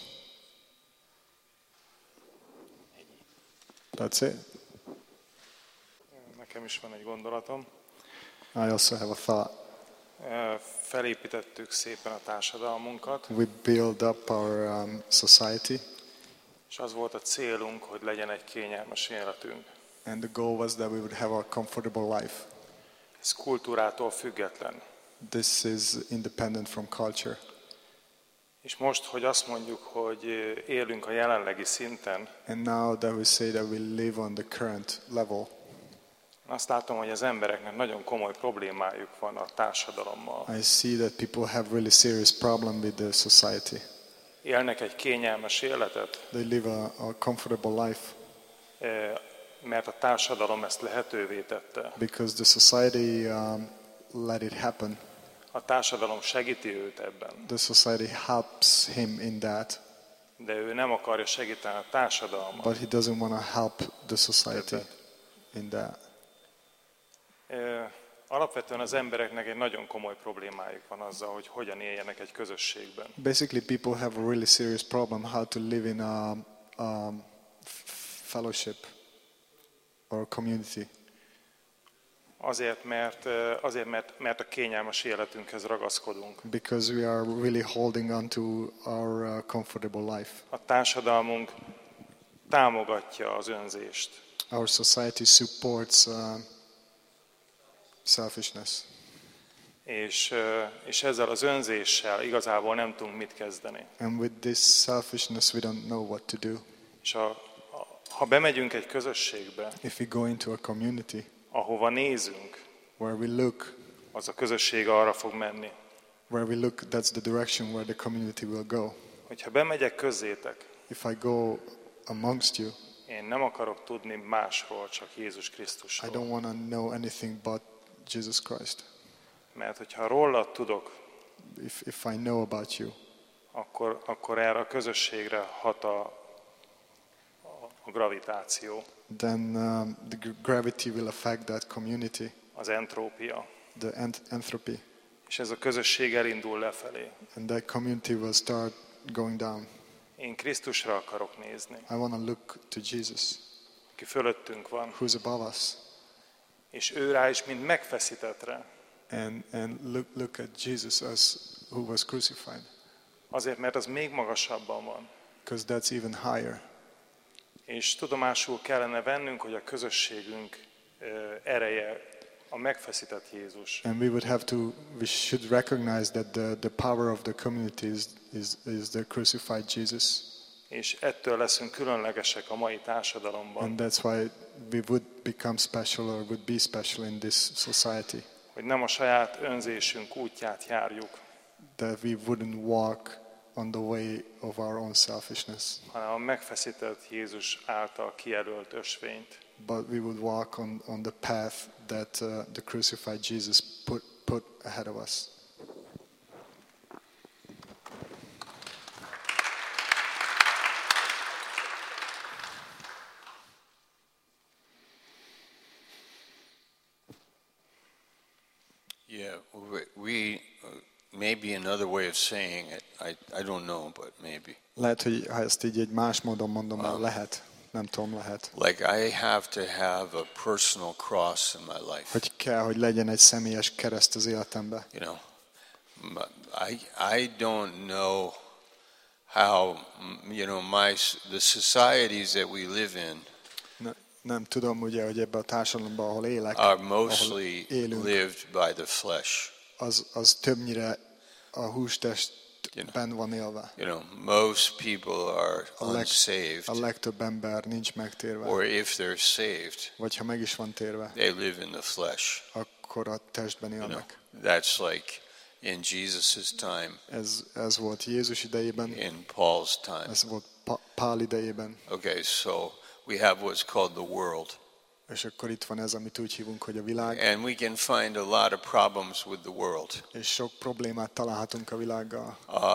[SPEAKER 2] That's it.
[SPEAKER 8] Nekem is van egy gondolatom.
[SPEAKER 2] I also have a thought.
[SPEAKER 8] Felépítettük szépen a társadalmunkat,
[SPEAKER 2] We build up our society,
[SPEAKER 8] és az volt a célunk, hogy legyen egy kényelmes életünk.
[SPEAKER 2] and the goal was that we would have a comfortable life.
[SPEAKER 8] Ez kultúrától független.
[SPEAKER 2] This is independent from culture.
[SPEAKER 8] És most, hogy azt mondjuk, hogy élünk a jelenlegi szinten,
[SPEAKER 2] And now that we say that we live on the current level,
[SPEAKER 8] azt látom, hogy az embereknek nagyon komoly problémájuk van a társadalommal.
[SPEAKER 2] I see that people have really serious problem with the society.
[SPEAKER 8] Élnek egy kényelmes életet,
[SPEAKER 2] They live a comfortable life
[SPEAKER 8] mert a társadalom ezt lehetővé tette.
[SPEAKER 2] because the society let it happen.
[SPEAKER 8] A társadalom segíti őt ebben,
[SPEAKER 2] The society helps him in that,
[SPEAKER 8] de ő nem akarja segíteni a társadalmat.
[SPEAKER 2] but he doesn't want to help the society in that.
[SPEAKER 8] Alapvetően az embereknek egy nagyon komoly problémájuk van azzal, hogy hogyan éljenek egy közösségben.
[SPEAKER 2] Basically, people have a really serious problem how to live in a fellowship or community.
[SPEAKER 8] Azért, mert a kényelmes életünkhez ragaszkodunk.
[SPEAKER 2] Because we are really holding on to our comfortable life.
[SPEAKER 8] A társadalmunk támogatja az önzést.
[SPEAKER 2] Our society supports selfishness.
[SPEAKER 8] És ezzel az önzéssel igazából nem tudunk mit kezdeni.
[SPEAKER 2] And with this selfishness, we don't know what to do.
[SPEAKER 8] És ha bemegyünk egy közösségbe,
[SPEAKER 2] If we go into a community
[SPEAKER 8] ahova nézünk,
[SPEAKER 2] where we look,
[SPEAKER 8] az a közösség arra fog menni.
[SPEAKER 2] where we look, that's the direction where the community will go.
[SPEAKER 8] Hogyha bemegyek közzétek,
[SPEAKER 2] If I go amongst you,
[SPEAKER 8] én nem akarok tudni másról, csak Jézus
[SPEAKER 2] I don't
[SPEAKER 8] Krisztusról.
[SPEAKER 2] want to know anything but Jesus Christ.
[SPEAKER 8] Mert hogyha rólad tudok,
[SPEAKER 2] If I know about you,
[SPEAKER 8] akkor erre a közösségre hat a gravitáció,
[SPEAKER 2] then the gravity will affect that community,
[SPEAKER 8] az entrópia.
[SPEAKER 2] the entropy,
[SPEAKER 8] És ez a közösség elindul lefelé.
[SPEAKER 2] and that community will start going down.
[SPEAKER 8] Én Krisztusra akarok nézni,
[SPEAKER 2] I want to look to Jesus,
[SPEAKER 8] aki fölöttünk van,
[SPEAKER 2] who's above us,
[SPEAKER 8] és ő rá is, mint megfeszítettre.
[SPEAKER 2] and look at Jesus as who was crucified,
[SPEAKER 8] Azért, mert az még magasabban van.
[SPEAKER 2] because that's even higher.
[SPEAKER 8] És tudomásul kellene vennünk, hogy a közösségünk ereje a megfeszített Jézus.
[SPEAKER 2] And we should recognize that the power of the community is the crucified Jesus.
[SPEAKER 8] És ettől leszünk különlegesek a mai társadalomban,
[SPEAKER 2] And that's why we would become special or would be special in this society.
[SPEAKER 8] hogy nem a saját önzésünk útját járjuk,
[SPEAKER 2] That we wouldn't walk on the way of our own selfishness,
[SPEAKER 8] hanem a megfeszített Jézus által kijelölt ösvényt.
[SPEAKER 2] but we would walk on the path that the crucified Jesus put ahead of us.
[SPEAKER 1] Yeah, we maybe another way of saying it. I don't know, but maybe.
[SPEAKER 2] Lehet, hogy ha ezt így egy más módon mondom, lehet. Nem tudom, lehet.
[SPEAKER 1] Like I have to have a personal cross in my life.
[SPEAKER 2] Hogy kell, hogy legyen egy személyes kereszt az életembe.
[SPEAKER 1] You know, I don't know how, you know, the societies that we live in
[SPEAKER 2] Nem tudom, ugye, hogy ebben a társadalomban, ahol élek,
[SPEAKER 1] are
[SPEAKER 2] ahol
[SPEAKER 1] mostly
[SPEAKER 2] élünk,
[SPEAKER 1] lived by the flesh.
[SPEAKER 2] az többnyire a hústestben van élve.
[SPEAKER 1] You know, most people are unsaved,
[SPEAKER 2] A legtöbb ember nincs megtérve.
[SPEAKER 1] or if they're saved,
[SPEAKER 2] Vagy ha meg is van térve,
[SPEAKER 1] they live in the flesh.
[SPEAKER 2] akkor a testben
[SPEAKER 1] You know,
[SPEAKER 2] élnek.
[SPEAKER 1] that's like in Jesus' time,
[SPEAKER 2] Ez volt Jézus idejében,
[SPEAKER 1] in Paul's time.
[SPEAKER 2] ez volt Pál idejében.
[SPEAKER 1] Okay, so we have what's called the world.
[SPEAKER 2] És akkor itt van ez, amit úgy hívunk, hogy a világ.
[SPEAKER 1] And we can find a lot of problems with the world.
[SPEAKER 2] És sok problémát találhatunk a világgal.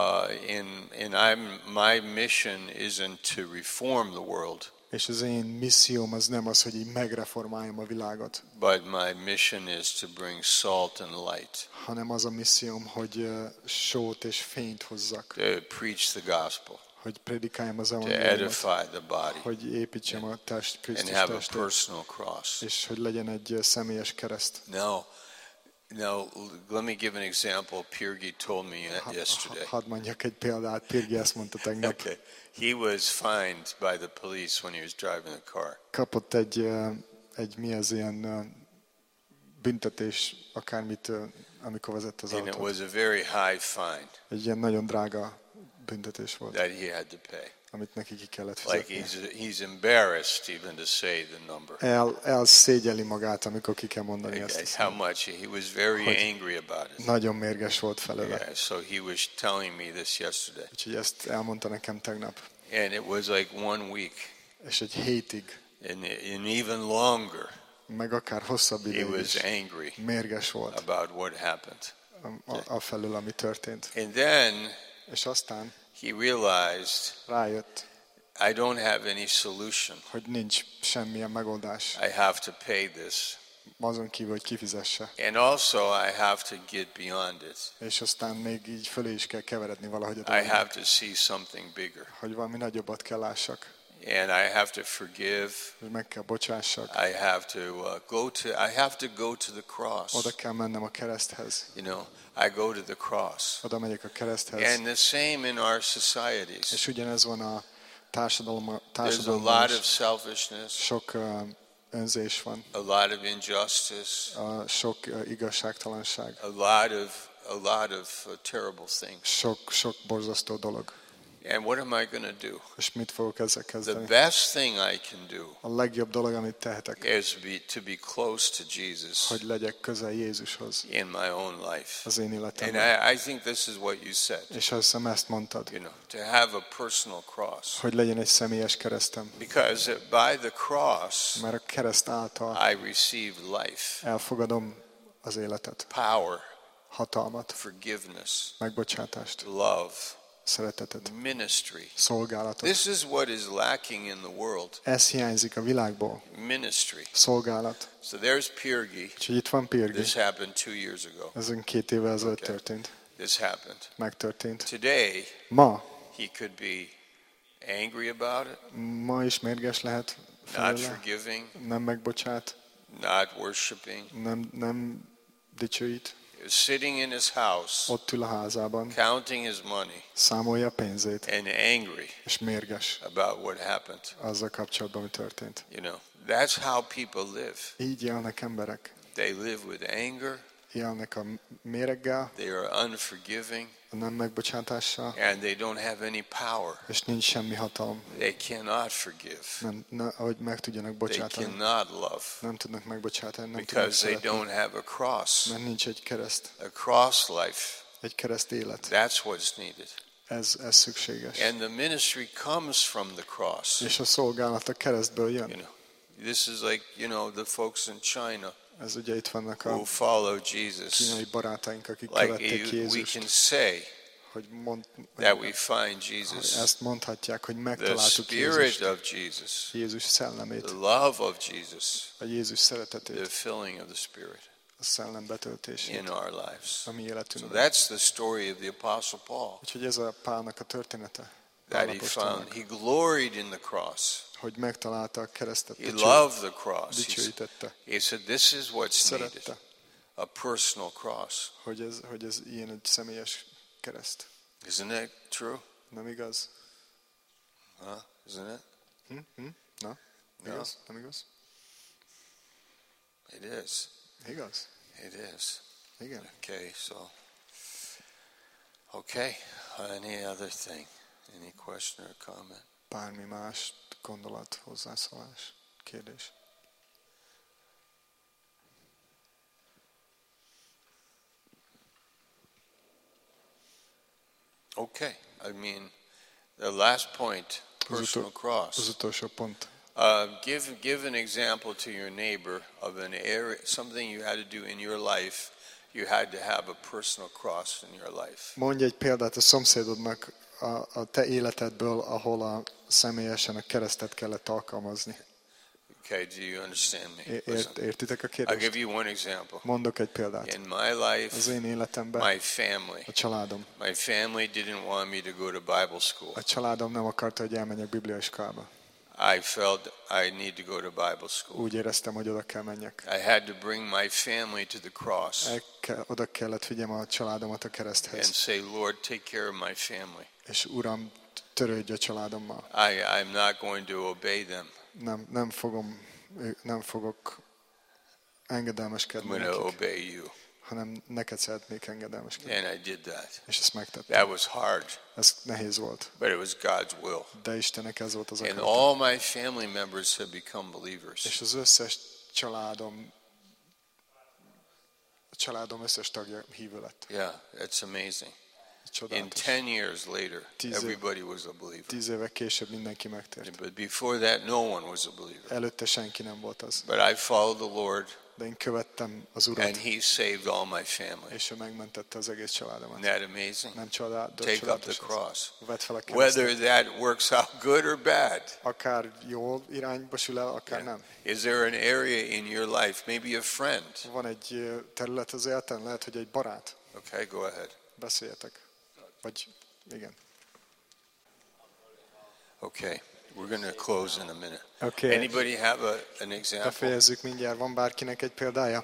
[SPEAKER 1] My mission isn't to reform the world.
[SPEAKER 2] És az én misszióm az nem az, hogy így megreformáljam a világot.
[SPEAKER 1] But my mission is to bring salt and light.
[SPEAKER 2] Hanem az a misszióm, hogy sót és fényt hozzak.
[SPEAKER 1] To preach the gospel.
[SPEAKER 2] Hogy predikáljam az
[SPEAKER 1] to
[SPEAKER 2] evangéliumot.
[SPEAKER 1] edify the body.
[SPEAKER 2] Hogy építsem a test, Krisztus
[SPEAKER 1] and have a
[SPEAKER 2] testét.
[SPEAKER 1] personal cross.
[SPEAKER 2] És hogy legyen egy személyes kereszt.
[SPEAKER 1] Now, let me give an example. Pirgi told me yesterday.
[SPEAKER 2] Hadd mondjak egy példát. Pirgi ezt mondta tegnap.
[SPEAKER 1] Okay. He was fined by the police when he was driving the car.
[SPEAKER 2] Kapott egy mi az ilyen büntetés, akármit, amikor vezette az
[SPEAKER 1] And it
[SPEAKER 2] autót.
[SPEAKER 1] was a very high fine
[SPEAKER 2] Egy ilyen nagyon drága büntetés volt,
[SPEAKER 1] that he had to pay.
[SPEAKER 2] amit neki ki kellett
[SPEAKER 1] Like
[SPEAKER 2] fizetni.
[SPEAKER 1] he's embarrassed even to say the number.
[SPEAKER 2] Elszégyeli magát, amikor ki kell mondani
[SPEAKER 1] Okay,
[SPEAKER 2] ezt.
[SPEAKER 1] how much he was very angry about it.
[SPEAKER 2] Nagyon mérges volt felőle.
[SPEAKER 1] Yeah, so he was telling me this yesterday.
[SPEAKER 2] Úgyhogy ezt elmondta nekem tegnap.
[SPEAKER 1] And it was like 1 week
[SPEAKER 2] És egy hétig,
[SPEAKER 1] and even longer
[SPEAKER 2] meg akár hosszabb
[SPEAKER 1] he
[SPEAKER 2] ideig
[SPEAKER 1] was
[SPEAKER 2] is
[SPEAKER 1] angry
[SPEAKER 2] mérges volt
[SPEAKER 1] about what happened.
[SPEAKER 2] afelől, ami történt.
[SPEAKER 1] And then
[SPEAKER 2] És aztán
[SPEAKER 1] he realized
[SPEAKER 2] rájött,
[SPEAKER 1] I don't have any solution.
[SPEAKER 2] hogy nincs semmilyen megoldás.
[SPEAKER 1] I have to pay this.
[SPEAKER 2] Azon kívül, hogy kifizesse.
[SPEAKER 1] And also I have to get beyond it.
[SPEAKER 2] És aztán még így fölé is kell keveredni valahogy a
[SPEAKER 1] I
[SPEAKER 2] dolgnak,
[SPEAKER 1] have to see something bigger.
[SPEAKER 2] hogy valami nagyobbat kell lássak,
[SPEAKER 1] And I have to forgive.
[SPEAKER 2] hogy meg kell bocsássak.
[SPEAKER 1] I have to go to the cross.
[SPEAKER 2] Oda kell mennem a kereszthez.
[SPEAKER 1] You know, I go to the cross.
[SPEAKER 2] Oda megyek a kereszthez.
[SPEAKER 1] And the same in our societies.
[SPEAKER 2] És ugyanez van a
[SPEAKER 1] There's a
[SPEAKER 2] társadalomban
[SPEAKER 1] lot
[SPEAKER 2] is.
[SPEAKER 1] of selfishness,
[SPEAKER 2] Sok önzés van,
[SPEAKER 1] a lot of injustice,
[SPEAKER 2] sok igazságtalanság,
[SPEAKER 1] a lot of terrible things.
[SPEAKER 2] sok borzasztó dolog.
[SPEAKER 1] And what am I going to do?
[SPEAKER 2] És mit fogok ezzel
[SPEAKER 1] The
[SPEAKER 2] kezdeni?
[SPEAKER 1] best thing I can do
[SPEAKER 2] A legjobb dolog, amit tehetek,
[SPEAKER 1] is to be close to Jesus
[SPEAKER 2] hogy legyek közel Jézushoz
[SPEAKER 1] in my own life.
[SPEAKER 2] az én
[SPEAKER 1] And
[SPEAKER 2] életemben.
[SPEAKER 1] I think this is what you said,
[SPEAKER 2] És azt hiszem ezt mondtad,
[SPEAKER 1] you know, to have a personal cross.
[SPEAKER 2] hogy legyen egy személyes keresztem.
[SPEAKER 1] Because by the cross,
[SPEAKER 2] Mert a kereszt által
[SPEAKER 1] I receive life,
[SPEAKER 2] elfogadom az életet,
[SPEAKER 1] power,
[SPEAKER 2] hatalmat,
[SPEAKER 1] forgiveness,
[SPEAKER 2] megbocsátást,
[SPEAKER 1] love,
[SPEAKER 2] szeretetet,
[SPEAKER 1] ministry.
[SPEAKER 2] szolgálatot.
[SPEAKER 1] This is what is lacking in the world.
[SPEAKER 2] Ez hiányzik a világból.
[SPEAKER 1] Ministry.
[SPEAKER 2] Szolgálat.
[SPEAKER 1] So there's Pirgi.
[SPEAKER 2] Úgyhogy itt van Pirgi.
[SPEAKER 1] This happened 2 years ago.
[SPEAKER 2] Ez 2 évvel ezelőtt
[SPEAKER 1] Okay.
[SPEAKER 2] történt.
[SPEAKER 1] This happened.
[SPEAKER 2] Megtörtént.
[SPEAKER 1] Today,
[SPEAKER 2] Ma
[SPEAKER 1] he could be angry about it,
[SPEAKER 2] is mérges lehet
[SPEAKER 1] not
[SPEAKER 2] felőle,
[SPEAKER 1] forgiving,
[SPEAKER 2] nem megbocsát,
[SPEAKER 1] not worshiping.
[SPEAKER 2] nem dicsőít.
[SPEAKER 1] He was sitting in his house,
[SPEAKER 2] Ott ül a házában,
[SPEAKER 1] counting his money,
[SPEAKER 2] számolja a pénzét,
[SPEAKER 1] and angry
[SPEAKER 2] és mérges
[SPEAKER 1] about what happened.
[SPEAKER 2] azzal kapcsolatban, ami történt.
[SPEAKER 1] You know, that's how people live.
[SPEAKER 2] Így élnek emberek.
[SPEAKER 1] They live with anger,
[SPEAKER 2] Élnek a méreggel,
[SPEAKER 1] they are unforgiving,
[SPEAKER 2] a nem megbocsátással,
[SPEAKER 1] and they don't have any power.
[SPEAKER 2] és nincs semmi hatalom,
[SPEAKER 1] They cannot forgive.
[SPEAKER 2] hogy meg tudjanak
[SPEAKER 1] They
[SPEAKER 2] bocsátani.
[SPEAKER 1] cannot love
[SPEAKER 2] Nem tudnak megbocsátani, nem tudnak
[SPEAKER 1] because they
[SPEAKER 2] szeretni,
[SPEAKER 1] don't have a cross.
[SPEAKER 2] mert nincs egy kereszt.
[SPEAKER 1] A cross life,
[SPEAKER 2] Egy kereszt élet.
[SPEAKER 1] that's what's needed.
[SPEAKER 2] Ez szükséges.
[SPEAKER 1] And the ministry comes from the cross.
[SPEAKER 2] És a szolgálat a keresztből
[SPEAKER 1] You
[SPEAKER 2] jön.
[SPEAKER 1] know, this is like, you know, the folks in China
[SPEAKER 2] Ez ugye itt vannak
[SPEAKER 1] who
[SPEAKER 2] a
[SPEAKER 1] follow Jesus.
[SPEAKER 2] kínai barátaink, akik
[SPEAKER 1] Like
[SPEAKER 2] követték
[SPEAKER 1] we
[SPEAKER 2] Jézust,
[SPEAKER 1] can say
[SPEAKER 2] hogy
[SPEAKER 1] that we find Jesus,
[SPEAKER 2] ezt mondhatják, hogy
[SPEAKER 1] the
[SPEAKER 2] megtaláltuk
[SPEAKER 1] Spirit
[SPEAKER 2] Jézust,
[SPEAKER 1] of Jesus,
[SPEAKER 2] Jézus szellemét,
[SPEAKER 1] the love of Jesus,
[SPEAKER 2] a Jézus
[SPEAKER 1] the
[SPEAKER 2] szeretetét,
[SPEAKER 1] filling of the Spirit
[SPEAKER 2] a szellem betöltését
[SPEAKER 1] in our lives.
[SPEAKER 2] a mi
[SPEAKER 1] So
[SPEAKER 2] életünkben.
[SPEAKER 1] that's the story of the Apostle Paul.
[SPEAKER 2] Úgyhogy ez a Pálnak a története.
[SPEAKER 1] That
[SPEAKER 2] Pál
[SPEAKER 1] he
[SPEAKER 2] apostolnak,
[SPEAKER 1] found, he gloried in the cross.
[SPEAKER 2] hogy megtalálta a keresztet,
[SPEAKER 1] He loved the cross.
[SPEAKER 2] dicsőítette,
[SPEAKER 1] He said, this is what's needed,
[SPEAKER 2] szerette,
[SPEAKER 1] a personal cross.
[SPEAKER 2] hogy ez ilyen egy személyes kereszt.
[SPEAKER 1] Isn't that true?
[SPEAKER 2] Nem igaz?
[SPEAKER 1] Huh? Isn't it?
[SPEAKER 2] Na? Igaz? Nem igaz?
[SPEAKER 1] It is.
[SPEAKER 2] Igaz?
[SPEAKER 1] It is.
[SPEAKER 2] Igen.
[SPEAKER 1] Okay. Any other thing? Any question or comment?
[SPEAKER 2] Bármi más gondolat, hozzászólás, kérdés?
[SPEAKER 1] Okay. I mean, the last point, personal
[SPEAKER 2] Az
[SPEAKER 1] cross.
[SPEAKER 2] utolsó pont,
[SPEAKER 1] Give an example to your neighbor of an area, something you had to do in your life. You had to have a personal cross in your life.
[SPEAKER 2] Mondj egy példát a szomszédodnak a te életedből, ahol személyesen a keresztet kellett alkalmazni.
[SPEAKER 1] Okay, do you understand me?
[SPEAKER 2] Értitek a
[SPEAKER 1] I'll
[SPEAKER 2] kérdést?
[SPEAKER 1] give you one example.
[SPEAKER 2] Mondok egy példát.
[SPEAKER 1] In my life,
[SPEAKER 2] Az én életemben
[SPEAKER 1] my family.
[SPEAKER 2] a családom.
[SPEAKER 1] My family didn't want me to go to Bible school.
[SPEAKER 2] A családom nem akarta, hogy elmenjek bibliaiskolába.
[SPEAKER 1] I felt I need to go to Bible school.
[SPEAKER 2] Úgy éreztem, hogy oda kell menjek.
[SPEAKER 1] I had to bring my family to the cross
[SPEAKER 2] Oda kellett vigyem a családomat a
[SPEAKER 1] and
[SPEAKER 2] kereszthez.
[SPEAKER 1] say, Lord, take care of my family.
[SPEAKER 2] És Uram, törődj a családommal.
[SPEAKER 1] I'm not going to obey them.
[SPEAKER 2] Nem fogok
[SPEAKER 1] I'm
[SPEAKER 2] engedelmeskedni
[SPEAKER 1] going to
[SPEAKER 2] nekik,
[SPEAKER 1] obey you.
[SPEAKER 2] hanem neked szeretnék engedelmeskedni.
[SPEAKER 1] And I did that.
[SPEAKER 2] És ezt megtettem.
[SPEAKER 1] That was hard,
[SPEAKER 2] Ez nehéz volt.
[SPEAKER 1] but it was God's will.
[SPEAKER 2] De Istennek ez volt az
[SPEAKER 1] And
[SPEAKER 2] akarata.
[SPEAKER 1] all my family members have become believers.
[SPEAKER 2] És az összes családom összes tagja hívő lett.
[SPEAKER 1] Yeah, that's amazing. In
[SPEAKER 2] Csodálatos.
[SPEAKER 1] 10 years later,
[SPEAKER 2] 10 év.
[SPEAKER 1] everybody was a believer.
[SPEAKER 2] 10 évek később mindenki megtért.
[SPEAKER 1] But before that, no one was a believer.
[SPEAKER 2] Előtte senki nem volt az.
[SPEAKER 1] But I followed the Lord,
[SPEAKER 2] De én követtem az Urat,
[SPEAKER 1] and He saved all my family.
[SPEAKER 2] és ő megmentette az egész családomat.
[SPEAKER 1] Isn't that amazing?
[SPEAKER 2] Nem
[SPEAKER 1] Take up the
[SPEAKER 2] csodálatos ez.
[SPEAKER 1] cross.
[SPEAKER 2] Vedd fel a
[SPEAKER 1] Whether
[SPEAKER 2] keresztet.
[SPEAKER 1] that works out good or bad.
[SPEAKER 2] Akár jól irányba sül el, akár nem.
[SPEAKER 1] Is there an area in your life, maybe a friend?
[SPEAKER 2] Van egy terület az életen, lehet, hogy egy barát.
[SPEAKER 1] Okay, go ahead.
[SPEAKER 2] Beszéljetek. Vagy igen.
[SPEAKER 1] Okay, we're going to close in a minute.
[SPEAKER 2] Okay.
[SPEAKER 1] Anybody have an example?
[SPEAKER 2] Befejezzük mindjárt. Van bárkinek egy példája?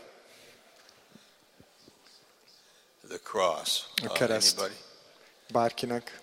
[SPEAKER 1] The cross.
[SPEAKER 2] A kereszt.
[SPEAKER 1] Anybody?
[SPEAKER 2] Bárkinek,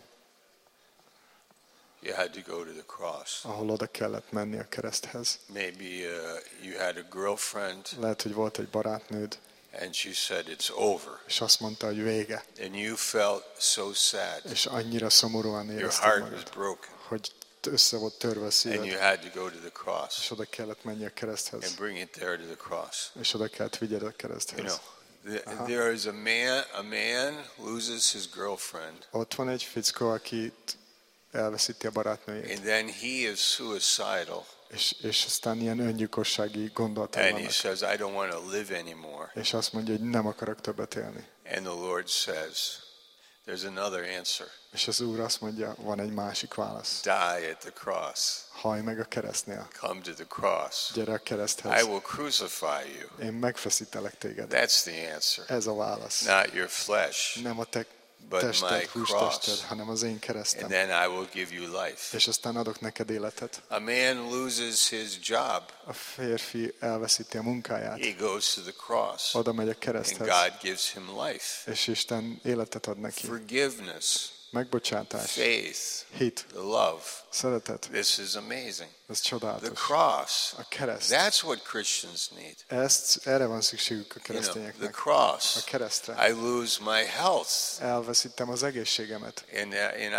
[SPEAKER 1] You had to go to the cross.
[SPEAKER 2] ahol oda kellett menni a kereszthez.
[SPEAKER 1] Maybe you had a girlfriend,
[SPEAKER 2] Lehet, hogy volt egy barátnőd,
[SPEAKER 1] and she said it's over,
[SPEAKER 2] és azt mondta, hogy vége.
[SPEAKER 1] and you felt so sad.
[SPEAKER 2] És annyira szomorúan
[SPEAKER 1] Your
[SPEAKER 2] érezted
[SPEAKER 1] heart was
[SPEAKER 2] magad,
[SPEAKER 1] broken,
[SPEAKER 2] hogy össze volt törve a
[SPEAKER 1] and
[SPEAKER 2] szíved,
[SPEAKER 1] you had to go to the cross
[SPEAKER 2] és oda kellett menni a
[SPEAKER 1] and
[SPEAKER 2] kereszthez.
[SPEAKER 1] bring it there to the cross.
[SPEAKER 2] És oda kellett vigyed a
[SPEAKER 1] You
[SPEAKER 2] kereszthez.
[SPEAKER 1] know, there is a man loses his girlfriend,
[SPEAKER 2] Ott van egy fickó, aki elveszíti a barátnőjét,
[SPEAKER 1] and then he is suicidal,
[SPEAKER 2] és aztán ilyen öngyilkossági gondolatai
[SPEAKER 1] and he
[SPEAKER 2] vannak.
[SPEAKER 1] says, I don't want to live anymore.
[SPEAKER 2] És azt mondja, hogy nem akarok többet élni.
[SPEAKER 1] And the Lord says, there's another answer.
[SPEAKER 2] És az Úr azt mondja, van egy másik válasz.
[SPEAKER 1] Die at the cross.
[SPEAKER 2] Hajj meg a keresztnél.
[SPEAKER 1] Come to the cross.
[SPEAKER 2] Gyere a
[SPEAKER 1] I
[SPEAKER 2] kereszthez.
[SPEAKER 1] will crucify you.
[SPEAKER 2] Én megfeszítelek téged.
[SPEAKER 1] That's the answer.
[SPEAKER 2] Ez a válasz.
[SPEAKER 1] Not your flesh,
[SPEAKER 2] Nem a te
[SPEAKER 1] but my
[SPEAKER 2] tested, hústested,
[SPEAKER 1] cross.
[SPEAKER 2] hanem az én
[SPEAKER 1] And
[SPEAKER 2] keresztem.
[SPEAKER 1] then I will give you life.
[SPEAKER 2] És aztán adok neked életet.
[SPEAKER 1] A man loses his job.
[SPEAKER 2] A férfi elveszíti a munkáját.
[SPEAKER 1] He goes to the cross.
[SPEAKER 2] Oda megy a
[SPEAKER 1] And
[SPEAKER 2] kereszthez.
[SPEAKER 1] God gives him life.
[SPEAKER 2] És Isten életet ad neki.
[SPEAKER 1] Forgiveness,
[SPEAKER 2] Megbocsátás,
[SPEAKER 1] faith,
[SPEAKER 2] hit,
[SPEAKER 1] the love.
[SPEAKER 2] szeretet.
[SPEAKER 1] This is amazing.
[SPEAKER 2] Ez
[SPEAKER 1] The
[SPEAKER 2] csodálatos.
[SPEAKER 1] cross.
[SPEAKER 2] A kereszt.
[SPEAKER 1] That's what Christians need.
[SPEAKER 2] Erre van szükségük a
[SPEAKER 1] You know, the
[SPEAKER 2] keresztényeknek.
[SPEAKER 1] cross.
[SPEAKER 2] A keresztre.
[SPEAKER 1] I lose my health.
[SPEAKER 2] Elveszítem az egészségemet.
[SPEAKER 1] And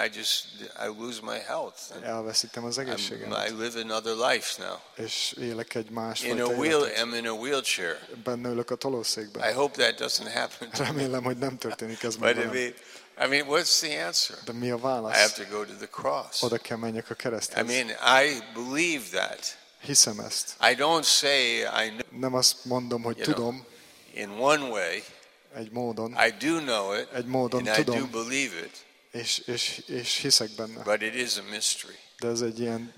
[SPEAKER 1] I lose my health. And
[SPEAKER 2] Elveszítem az egészségemet.
[SPEAKER 1] I live another life now.
[SPEAKER 2] És élek egy
[SPEAKER 1] In
[SPEAKER 2] másfajta
[SPEAKER 1] a
[SPEAKER 2] életet.
[SPEAKER 1] I'm in a wheelchair.
[SPEAKER 2] Benne ülök a tolószékben.
[SPEAKER 1] I hope that doesn't happen.
[SPEAKER 2] Remélem, hogy nem történik ez
[SPEAKER 1] But
[SPEAKER 2] meg velem.
[SPEAKER 1] I mean, what's the answer?
[SPEAKER 2] De mi a
[SPEAKER 1] I have
[SPEAKER 2] válasz?
[SPEAKER 1] to go to the cross.
[SPEAKER 2] Oda kell menjek a
[SPEAKER 1] I
[SPEAKER 2] kereszthez.
[SPEAKER 1] mean, I believe that.
[SPEAKER 2] Hiszem ezt.
[SPEAKER 1] I don't say I know
[SPEAKER 2] Nem azt mondom, hogy tudom,
[SPEAKER 1] in one way.
[SPEAKER 2] egy módon,
[SPEAKER 1] I do know it,
[SPEAKER 2] egy módon
[SPEAKER 1] and I do
[SPEAKER 2] tudom,
[SPEAKER 1] believe it,
[SPEAKER 2] és hiszek benne.
[SPEAKER 1] but it is a mystery.
[SPEAKER 2] De ez egy ilyen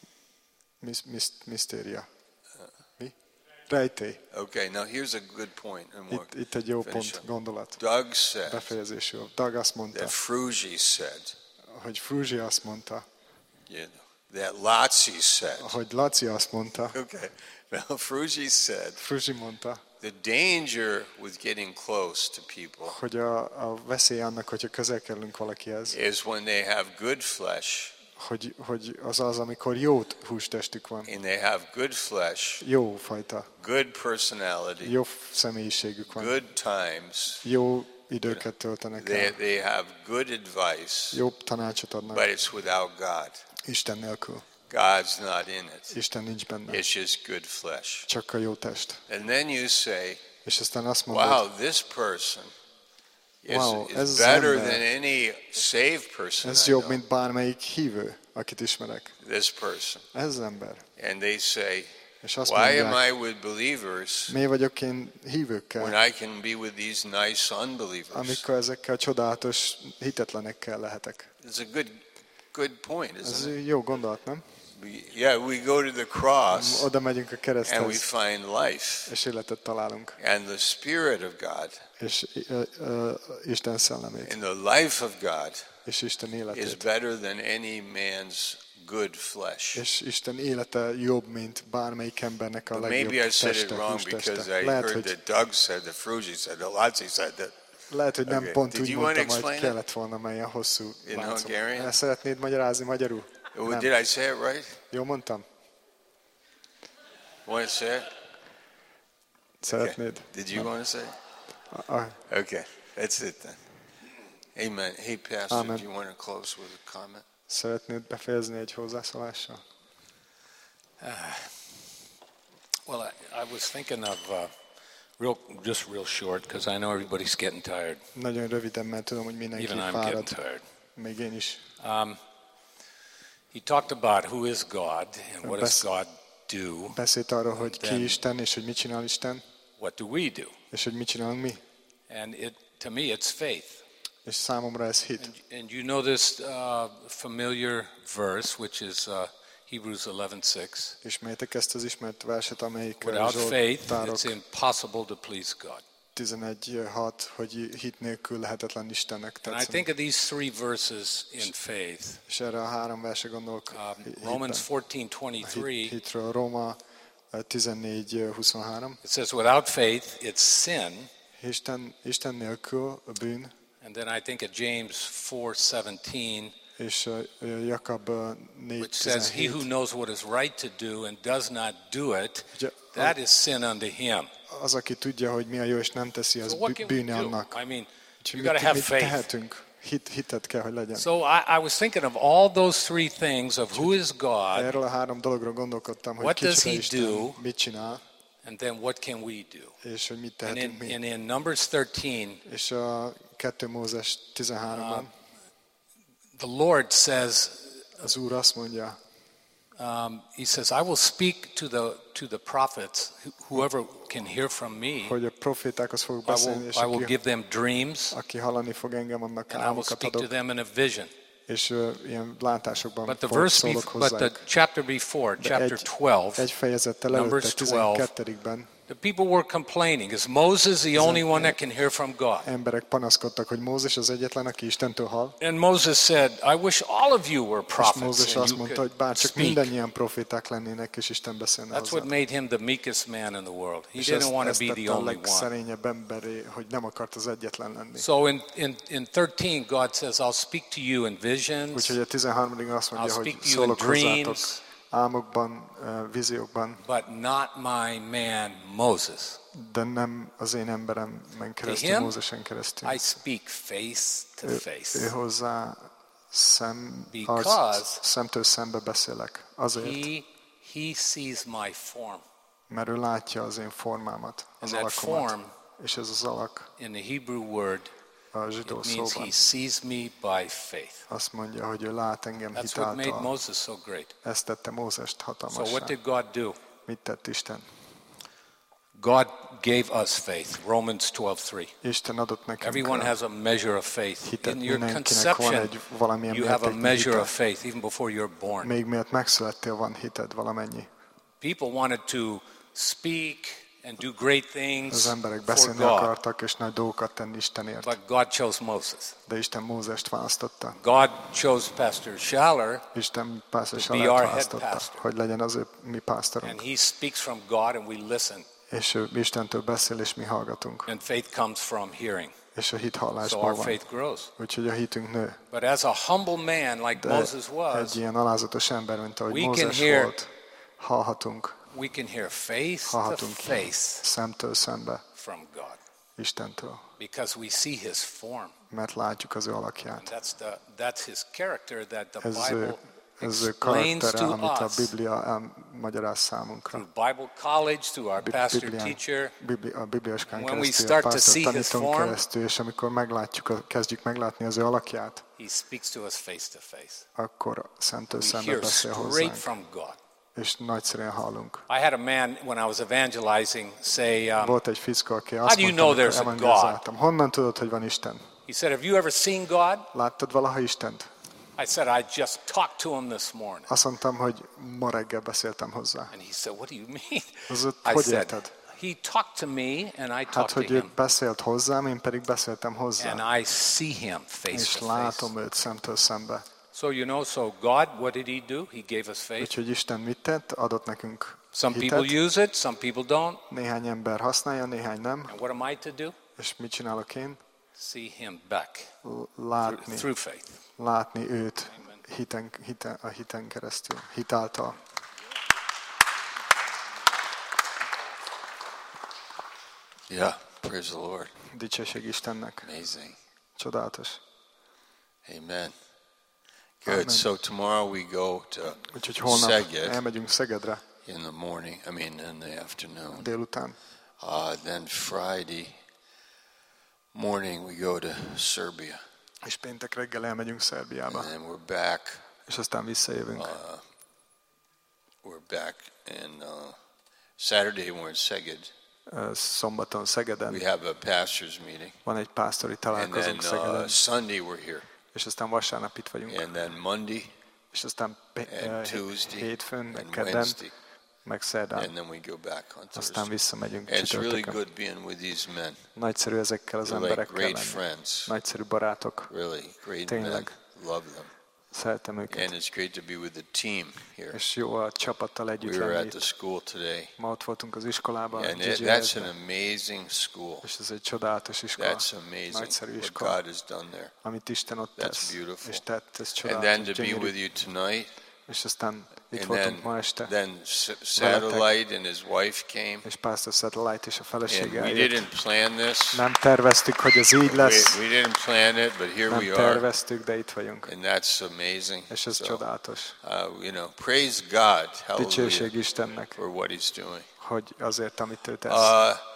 [SPEAKER 2] misztéria. Mi? Rejtély.
[SPEAKER 1] Okay, now here's a good point. And we'll
[SPEAKER 2] Itt egy jó
[SPEAKER 1] finish
[SPEAKER 2] pont,
[SPEAKER 1] up.
[SPEAKER 2] gondolat.
[SPEAKER 1] Doug said
[SPEAKER 2] Befejezésül. Doug azt mondta,
[SPEAKER 1] that Frugy said,
[SPEAKER 2] hogy Fruzsi azt mondta,
[SPEAKER 1] that Lotzi said.
[SPEAKER 2] hogy Laci azt mondta,
[SPEAKER 1] Okay, well, Frugy said
[SPEAKER 2] Fruzsi mondta,
[SPEAKER 1] the danger with getting close to people
[SPEAKER 2] hogy a veszély annak, hogyha közel kerülünk valakihez,
[SPEAKER 1] is when they have good flesh,
[SPEAKER 2] hogy az, amikor jó hústestük van,
[SPEAKER 1] and they have good flesh,
[SPEAKER 2] jó fajta,
[SPEAKER 1] good personality,
[SPEAKER 2] jó személyiségük van,
[SPEAKER 1] good times.
[SPEAKER 2] jó időket töltenek el,
[SPEAKER 1] They have good advice,
[SPEAKER 2] jó tanácsot adnak,
[SPEAKER 1] but it's without God.
[SPEAKER 2] Isten nélkül.
[SPEAKER 1] God's not in it.
[SPEAKER 2] Isten nincs benne,
[SPEAKER 1] It's just good flesh.
[SPEAKER 2] csak a jó test.
[SPEAKER 1] And then you say,
[SPEAKER 2] És aztán azt mondod,
[SPEAKER 1] wow, this person
[SPEAKER 2] Wow,
[SPEAKER 1] is
[SPEAKER 2] ez az
[SPEAKER 1] better
[SPEAKER 2] ember.
[SPEAKER 1] than any saved person
[SPEAKER 2] ez
[SPEAKER 1] I
[SPEAKER 2] jobb,
[SPEAKER 1] know.
[SPEAKER 2] mint bármelyik hívő, akit ismerek.
[SPEAKER 1] this person.
[SPEAKER 2] Ez az ember.
[SPEAKER 1] And they say,
[SPEAKER 2] És azt
[SPEAKER 1] why am
[SPEAKER 2] mondják,
[SPEAKER 1] I with believers
[SPEAKER 2] mi vagyok én hívőkkel,
[SPEAKER 1] when I can be with these nice unbelievers?
[SPEAKER 2] amikor ezekkel a csodálatos hitetlenekkel lehetek.
[SPEAKER 1] It's a good point,
[SPEAKER 2] Ez
[SPEAKER 1] isn't it?
[SPEAKER 2] jó gondolat, nem?
[SPEAKER 1] We go to the cross
[SPEAKER 2] Oda megyünk a
[SPEAKER 1] and we
[SPEAKER 2] kereszthez,
[SPEAKER 1] find life.
[SPEAKER 2] és életet találunk.
[SPEAKER 1] And the Spirit of God
[SPEAKER 2] És Isten szellemét,
[SPEAKER 1] and the life of God
[SPEAKER 2] és Isten
[SPEAKER 1] is
[SPEAKER 2] életét.
[SPEAKER 1] better than any man's good flesh.
[SPEAKER 2] És Isten élete jobb, mint bármelyik embernek a
[SPEAKER 1] But
[SPEAKER 2] legjobb
[SPEAKER 1] maybe I said it
[SPEAKER 2] teste,
[SPEAKER 1] wrong because
[SPEAKER 2] hústeste.
[SPEAKER 1] I
[SPEAKER 2] Lehet,
[SPEAKER 1] heard
[SPEAKER 2] hogy,
[SPEAKER 1] that Doug said that, Frugy said that, Laci said that.
[SPEAKER 2] lehet, hogy nem
[SPEAKER 1] Okay.
[SPEAKER 2] pont
[SPEAKER 1] Did
[SPEAKER 2] úgy
[SPEAKER 1] you want to
[SPEAKER 2] mondtam, hogy
[SPEAKER 1] explain it?
[SPEAKER 2] kellett volna, melyen hosszú
[SPEAKER 1] In
[SPEAKER 2] látszom.
[SPEAKER 1] Hungarian?
[SPEAKER 2] El szeretnéd magyarázni magyarul? Nem.
[SPEAKER 1] Did I say it right?
[SPEAKER 2] Jó mondtam?
[SPEAKER 1] Want to say it?
[SPEAKER 2] Szeretnéd?
[SPEAKER 1] Did you want to say it?
[SPEAKER 2] Ah,
[SPEAKER 1] Okay, that's it then. Amen. Hey, Pastor,
[SPEAKER 2] Amen.
[SPEAKER 1] do you want to close with a comment?
[SPEAKER 2] Szeretnéd befejezni egy hozzászólással?
[SPEAKER 9] Well, I was thinking of just real short, because I know everybody's getting tired.
[SPEAKER 2] Nagyon röviden, mert tudom, hogy mindenki
[SPEAKER 9] Even I'm getting
[SPEAKER 2] fárad.
[SPEAKER 9] tired.
[SPEAKER 2] Még én is.
[SPEAKER 9] He talked about who is God and what does
[SPEAKER 2] Besz-
[SPEAKER 9] God do.
[SPEAKER 2] Beszélt arról, hogy
[SPEAKER 9] Then-
[SPEAKER 2] ki Isten, és hogy mit csinál Isten,
[SPEAKER 9] What do we do?
[SPEAKER 2] és hogy mit csinálunk mi.
[SPEAKER 9] And to me, it's faith.
[SPEAKER 2] És számomra ez hit.
[SPEAKER 9] And you know this familiar verse, which is Hebrews 11:6.
[SPEAKER 2] Ismerjétek ezt az ismert verset, amelyik
[SPEAKER 9] Without faith,
[SPEAKER 2] Zsoltárok
[SPEAKER 9] it's impossible to please God.
[SPEAKER 2] 11:6, hogy hit nélkül lehetetlen Istennek
[SPEAKER 9] And I
[SPEAKER 2] tetszeni.
[SPEAKER 9] think of these three verses in faith.
[SPEAKER 2] És erre a három verse gondolok
[SPEAKER 9] Romans 14:23.
[SPEAKER 2] hitről. Róma 14:23.
[SPEAKER 9] It says, without faith, it's sin.
[SPEAKER 2] Isten nélkül a bűn,
[SPEAKER 9] And then I think of James 4:17,
[SPEAKER 2] és Jakab
[SPEAKER 9] which says, he who
[SPEAKER 2] 4:17.
[SPEAKER 9] knows what is right to do and does not do it,
[SPEAKER 2] Ugye,
[SPEAKER 9] that is sin unto him.
[SPEAKER 2] az, aki tudja, hogy mi a jó, és nem teszi, az
[SPEAKER 9] So what can we
[SPEAKER 2] bűne
[SPEAKER 9] do?
[SPEAKER 2] annak.
[SPEAKER 9] I mean,
[SPEAKER 2] Úgyhogy
[SPEAKER 9] you got to have
[SPEAKER 2] mit
[SPEAKER 9] faith.
[SPEAKER 2] tehetünk? Hitet kell, hogy legyen.
[SPEAKER 9] So I was thinking of all those three things of who is God,
[SPEAKER 2] Erről a három dologról gondolkodtam, hogy
[SPEAKER 9] What does
[SPEAKER 2] kicsoda
[SPEAKER 9] he
[SPEAKER 2] Isten,
[SPEAKER 9] do?
[SPEAKER 2] mit csinál,
[SPEAKER 9] and then what can we do?
[SPEAKER 2] és hogy mit
[SPEAKER 9] And
[SPEAKER 2] tehetünk mi.
[SPEAKER 9] in Numbers 13,
[SPEAKER 2] És a 2 Mózes 13-ban
[SPEAKER 9] the Lord says,
[SPEAKER 2] az Úr azt mondja,
[SPEAKER 9] he says, I will speak to the prophets, whoever can hear from me.
[SPEAKER 2] hogy a profétákhoz fogok beszélni, és
[SPEAKER 9] I will
[SPEAKER 2] aki,
[SPEAKER 9] give them dreams,
[SPEAKER 2] aki hallani fog engem, annak
[SPEAKER 9] and I will
[SPEAKER 2] álmokat
[SPEAKER 9] speak to
[SPEAKER 2] adok,
[SPEAKER 9] them in a vision.
[SPEAKER 2] és ilyen látásokban
[SPEAKER 9] But the
[SPEAKER 2] szólok
[SPEAKER 9] but the
[SPEAKER 2] hozzájuk.
[SPEAKER 9] chapter before,
[SPEAKER 2] De
[SPEAKER 9] chapter 12,
[SPEAKER 2] egy fejezettel előtte,
[SPEAKER 9] Numbers 12,
[SPEAKER 2] 12-ben
[SPEAKER 9] the people were complaining. Is Moses the only one that can hear from God?
[SPEAKER 2] emberek panaszkodtak, hogy Mózes az egyetlen, aki Istentől hall.
[SPEAKER 9] And Moses said, I wish all of you were
[SPEAKER 2] És
[SPEAKER 9] prophets
[SPEAKER 2] Mózes
[SPEAKER 9] and
[SPEAKER 2] azt
[SPEAKER 9] you
[SPEAKER 2] mondta, hogy
[SPEAKER 9] could
[SPEAKER 2] bár csak
[SPEAKER 9] speak.
[SPEAKER 2] mindannyian proféták lennének, és Isten beszélne
[SPEAKER 9] That's what
[SPEAKER 2] hozzá.
[SPEAKER 9] made him the meekest man in the world. He
[SPEAKER 2] És
[SPEAKER 9] didn't want
[SPEAKER 2] ezt
[SPEAKER 9] to be
[SPEAKER 2] tette
[SPEAKER 9] the
[SPEAKER 2] a
[SPEAKER 9] only one.
[SPEAKER 2] legszerényebb emberé, hogy nem akart az egyetlen lenni.
[SPEAKER 9] So in 13, God says, I'll speak to you in visions.
[SPEAKER 2] Úgyhogy a 13. azt mondja,
[SPEAKER 9] I'll
[SPEAKER 2] hogy
[SPEAKER 9] speak to you
[SPEAKER 2] szólok
[SPEAKER 9] in
[SPEAKER 2] hozzátok
[SPEAKER 9] dreams.
[SPEAKER 2] álmokban, víziókban,
[SPEAKER 9] But not my man Moses.
[SPEAKER 2] de nem az én emberemben keresztül,
[SPEAKER 9] him,
[SPEAKER 2] Mózesen keresztül.
[SPEAKER 9] I speak face to
[SPEAKER 2] Ő
[SPEAKER 9] face.
[SPEAKER 2] hozzá
[SPEAKER 9] Because
[SPEAKER 2] szemtől szembe beszélek. Azért,
[SPEAKER 9] He sees my form.
[SPEAKER 2] mert ő látja az én formámat, az
[SPEAKER 9] And that
[SPEAKER 2] alakomat.
[SPEAKER 9] form,
[SPEAKER 2] És ez az alak
[SPEAKER 9] in the Hebrew word,
[SPEAKER 2] a zsidó
[SPEAKER 9] it means
[SPEAKER 2] szóban
[SPEAKER 9] he sees me by faith.
[SPEAKER 2] azt mondja, hogy ő lát engem
[SPEAKER 9] That's what made
[SPEAKER 2] hitáltal.
[SPEAKER 9] Moses so great.
[SPEAKER 2] Ezt tette Mózest
[SPEAKER 9] So what
[SPEAKER 2] hatalmassá.
[SPEAKER 9] did God do?
[SPEAKER 2] Mit tett Isten?
[SPEAKER 9] God gave us faith. Romans 12:3.
[SPEAKER 2] Isten adott nekünk
[SPEAKER 9] Everyone has a measure of faith.
[SPEAKER 2] hitet,
[SPEAKER 9] In your
[SPEAKER 2] mindenkinek van
[SPEAKER 9] conception,
[SPEAKER 2] egy valamilyen
[SPEAKER 9] you have a
[SPEAKER 2] mértékű
[SPEAKER 9] measure
[SPEAKER 2] hite.
[SPEAKER 9] of faith even before you're born.
[SPEAKER 2] Még miatt megszülettél, van hited valamennyi.
[SPEAKER 9] People wanted to speak and do great things
[SPEAKER 2] Az emberek
[SPEAKER 9] for
[SPEAKER 2] beszélni
[SPEAKER 9] God,
[SPEAKER 2] akartak, és nagy dolgokat tenni Istenért.
[SPEAKER 9] but God chose Moses.
[SPEAKER 2] De Isten Mózest választotta.
[SPEAKER 9] God chose Pastor Schaller,
[SPEAKER 2] Isten pásztor
[SPEAKER 9] To be
[SPEAKER 2] Salát
[SPEAKER 9] our head
[SPEAKER 2] választotta,
[SPEAKER 9] pastor.
[SPEAKER 2] hogy legyen az ő mi
[SPEAKER 9] and
[SPEAKER 2] pásztorunk.
[SPEAKER 9] he speaks from God and we listen.
[SPEAKER 2] És ő Istentől beszél, és mi hallgatunk.
[SPEAKER 9] And faith comes from hearing.
[SPEAKER 2] És a hit
[SPEAKER 9] So
[SPEAKER 2] hallásból
[SPEAKER 9] our
[SPEAKER 2] van.
[SPEAKER 9] faith grows.
[SPEAKER 2] Úgyhogy a hitünk nő.
[SPEAKER 9] But as a humble man like
[SPEAKER 2] De
[SPEAKER 9] Moses was,
[SPEAKER 2] egy ilyen alázatos ember, mint ahogy
[SPEAKER 9] we can
[SPEAKER 2] Mózes
[SPEAKER 9] hear-
[SPEAKER 2] volt, hallhatunk
[SPEAKER 9] we can hear face to
[SPEAKER 2] Hallhatunk
[SPEAKER 9] face
[SPEAKER 2] szemtől szembe
[SPEAKER 9] from God
[SPEAKER 2] Istentől,
[SPEAKER 9] because we see his form.
[SPEAKER 2] mert látjuk az ő
[SPEAKER 9] And
[SPEAKER 2] alakját.
[SPEAKER 9] that's his character that the
[SPEAKER 2] Ez az
[SPEAKER 9] Bible
[SPEAKER 2] ő az ő
[SPEAKER 9] explains
[SPEAKER 2] karaktere,
[SPEAKER 9] to
[SPEAKER 2] amit a
[SPEAKER 9] us
[SPEAKER 2] Biblia elmagyaráz számunkra.
[SPEAKER 9] through Bible college, through our pastor teacher.
[SPEAKER 2] A bibliaskán
[SPEAKER 9] When we
[SPEAKER 2] keresztül, a
[SPEAKER 9] start to
[SPEAKER 2] pásztor
[SPEAKER 9] see his
[SPEAKER 2] tanítón
[SPEAKER 9] form,
[SPEAKER 2] keresztül, és amikor kezdjük meglátni az ő alakját,
[SPEAKER 9] he speaks to us face to face.
[SPEAKER 2] akkor szentől
[SPEAKER 9] We
[SPEAKER 2] szembe
[SPEAKER 9] hear
[SPEAKER 2] beszél
[SPEAKER 9] straight
[SPEAKER 2] hozzánk,
[SPEAKER 9] from God.
[SPEAKER 2] és nagyszerűen hallunk.
[SPEAKER 9] I had a man when I was evangelizing say,
[SPEAKER 2] Volt egy fickó, aki
[SPEAKER 9] how
[SPEAKER 2] azt
[SPEAKER 9] do you
[SPEAKER 2] mondta,
[SPEAKER 9] know
[SPEAKER 2] amikor
[SPEAKER 9] there's a
[SPEAKER 2] evangelizáltam, honnan tudod, hogy van Isten?
[SPEAKER 9] he said, have you ever seen God?
[SPEAKER 2] Láttad valaha Istent?
[SPEAKER 9] I said, I just talked to him this morning.
[SPEAKER 2] Azt mondtam, hogy ma reggel beszéltem hozzá.
[SPEAKER 9] And he said, what do you mean?
[SPEAKER 2] Az
[SPEAKER 9] I
[SPEAKER 2] hogy
[SPEAKER 9] said,
[SPEAKER 2] érted?
[SPEAKER 9] he talked to me and I
[SPEAKER 2] Hát,
[SPEAKER 9] talked
[SPEAKER 2] hogy
[SPEAKER 9] to
[SPEAKER 2] ő
[SPEAKER 9] him.
[SPEAKER 2] beszélt hozzám, én pedig beszéltem hozzá.
[SPEAKER 9] And I see him face
[SPEAKER 2] És
[SPEAKER 9] to face.
[SPEAKER 2] látom őt szemtől szembe.
[SPEAKER 9] So so God, what did he do? He gave us faith.
[SPEAKER 2] Úgyhogy Isten mit tett? Adott nekünk
[SPEAKER 9] Some
[SPEAKER 2] hitet.
[SPEAKER 9] people use it, some people don't.
[SPEAKER 2] Néhány ember használja, néhány nem.
[SPEAKER 9] And what am I to do?
[SPEAKER 2] És mit csinálok én?
[SPEAKER 9] See him back
[SPEAKER 2] Látni,
[SPEAKER 9] through faith.
[SPEAKER 2] látni őt a hiten keresztül, hitáltal.
[SPEAKER 1] Yeah, praise the Lord.
[SPEAKER 2] Dicsőség Istennek.
[SPEAKER 1] Amazing.
[SPEAKER 2] Csodálatos.
[SPEAKER 1] Amen. Good.
[SPEAKER 2] Amen.
[SPEAKER 1] So tomorrow we go to
[SPEAKER 2] Úgyhogy holnap
[SPEAKER 1] Szeged
[SPEAKER 2] elmegyünk Szegedre
[SPEAKER 1] in the morning. In the afternoon.
[SPEAKER 2] délután.
[SPEAKER 1] Then Friday morning we go to Serbia,
[SPEAKER 2] És péntek reggel elmegyünk Szerbiába.
[SPEAKER 1] and then we're back.
[SPEAKER 2] És aztán visszajövünk.
[SPEAKER 1] We're back, and Saturday we're in Szeged.
[SPEAKER 2] Szombaton Szegeden
[SPEAKER 1] We have a pastors' meeting,
[SPEAKER 2] van egy pásztori
[SPEAKER 1] and then
[SPEAKER 2] találkozónk Szegeden.
[SPEAKER 1] Sunday we're here,
[SPEAKER 2] És aztán vasárnap itt vagyunk.
[SPEAKER 1] and then Monday
[SPEAKER 2] És aztán
[SPEAKER 1] and Tuesday
[SPEAKER 2] hétfőn, meg
[SPEAKER 1] and
[SPEAKER 2] kedden,
[SPEAKER 1] Wednesday,
[SPEAKER 2] meg szerdán.
[SPEAKER 1] and then we go back on
[SPEAKER 2] Aztán
[SPEAKER 1] Thursday.
[SPEAKER 2] visszamegyünk
[SPEAKER 1] And it's really
[SPEAKER 2] csütörtökön.
[SPEAKER 1] good being with these men.
[SPEAKER 2] Nagyszerű ezekkel az
[SPEAKER 1] They're like
[SPEAKER 2] emberekkel
[SPEAKER 1] great
[SPEAKER 2] lenni.
[SPEAKER 1] friends.
[SPEAKER 2] Nagyszerű barátok.
[SPEAKER 1] Really great
[SPEAKER 2] Tényleg.
[SPEAKER 1] men. Love them.
[SPEAKER 2] Szeretem őket.
[SPEAKER 1] And it's great to be with the team here.
[SPEAKER 2] És jó a csapattal együtt
[SPEAKER 1] We were
[SPEAKER 2] lenni
[SPEAKER 1] at the
[SPEAKER 2] itt.
[SPEAKER 1] school today,
[SPEAKER 2] Ma ott voltunk az iskolában.
[SPEAKER 1] and
[SPEAKER 2] Gigi
[SPEAKER 1] that's an
[SPEAKER 2] Ezben.
[SPEAKER 1] amazing school.
[SPEAKER 2] És ez egy csodálatos iskola.
[SPEAKER 1] That's amazing
[SPEAKER 2] Nagyszerű
[SPEAKER 1] what
[SPEAKER 2] iskola.
[SPEAKER 1] God has done there.
[SPEAKER 2] Amit Isten ott
[SPEAKER 1] That's
[SPEAKER 2] tesz.
[SPEAKER 1] beautiful.
[SPEAKER 2] És tett, ez
[SPEAKER 1] And
[SPEAKER 2] csodálatos,
[SPEAKER 1] then to be
[SPEAKER 2] gyönyörű.
[SPEAKER 1] with you tonight,
[SPEAKER 2] És aztán itt
[SPEAKER 1] and
[SPEAKER 2] voltunk ma este.
[SPEAKER 1] then Satellite and his wife came,
[SPEAKER 2] És Pastor Satellite és a
[SPEAKER 1] and
[SPEAKER 2] felesége
[SPEAKER 1] we
[SPEAKER 2] eljött.
[SPEAKER 1] didn't plan this.
[SPEAKER 2] Nem terveztük, hogy ez így lesz.
[SPEAKER 1] We didn't plan it, but here
[SPEAKER 2] Nem
[SPEAKER 1] we are,
[SPEAKER 2] terveztük, de itt vagyunk.
[SPEAKER 1] and that's amazing.
[SPEAKER 2] És ez
[SPEAKER 1] So,
[SPEAKER 2] csodálatos.
[SPEAKER 1] praise God,
[SPEAKER 2] Dicsőség
[SPEAKER 1] hallelujah,
[SPEAKER 2] Istennek,
[SPEAKER 1] for what He's doing.
[SPEAKER 2] hogy azért, amit ő tesz.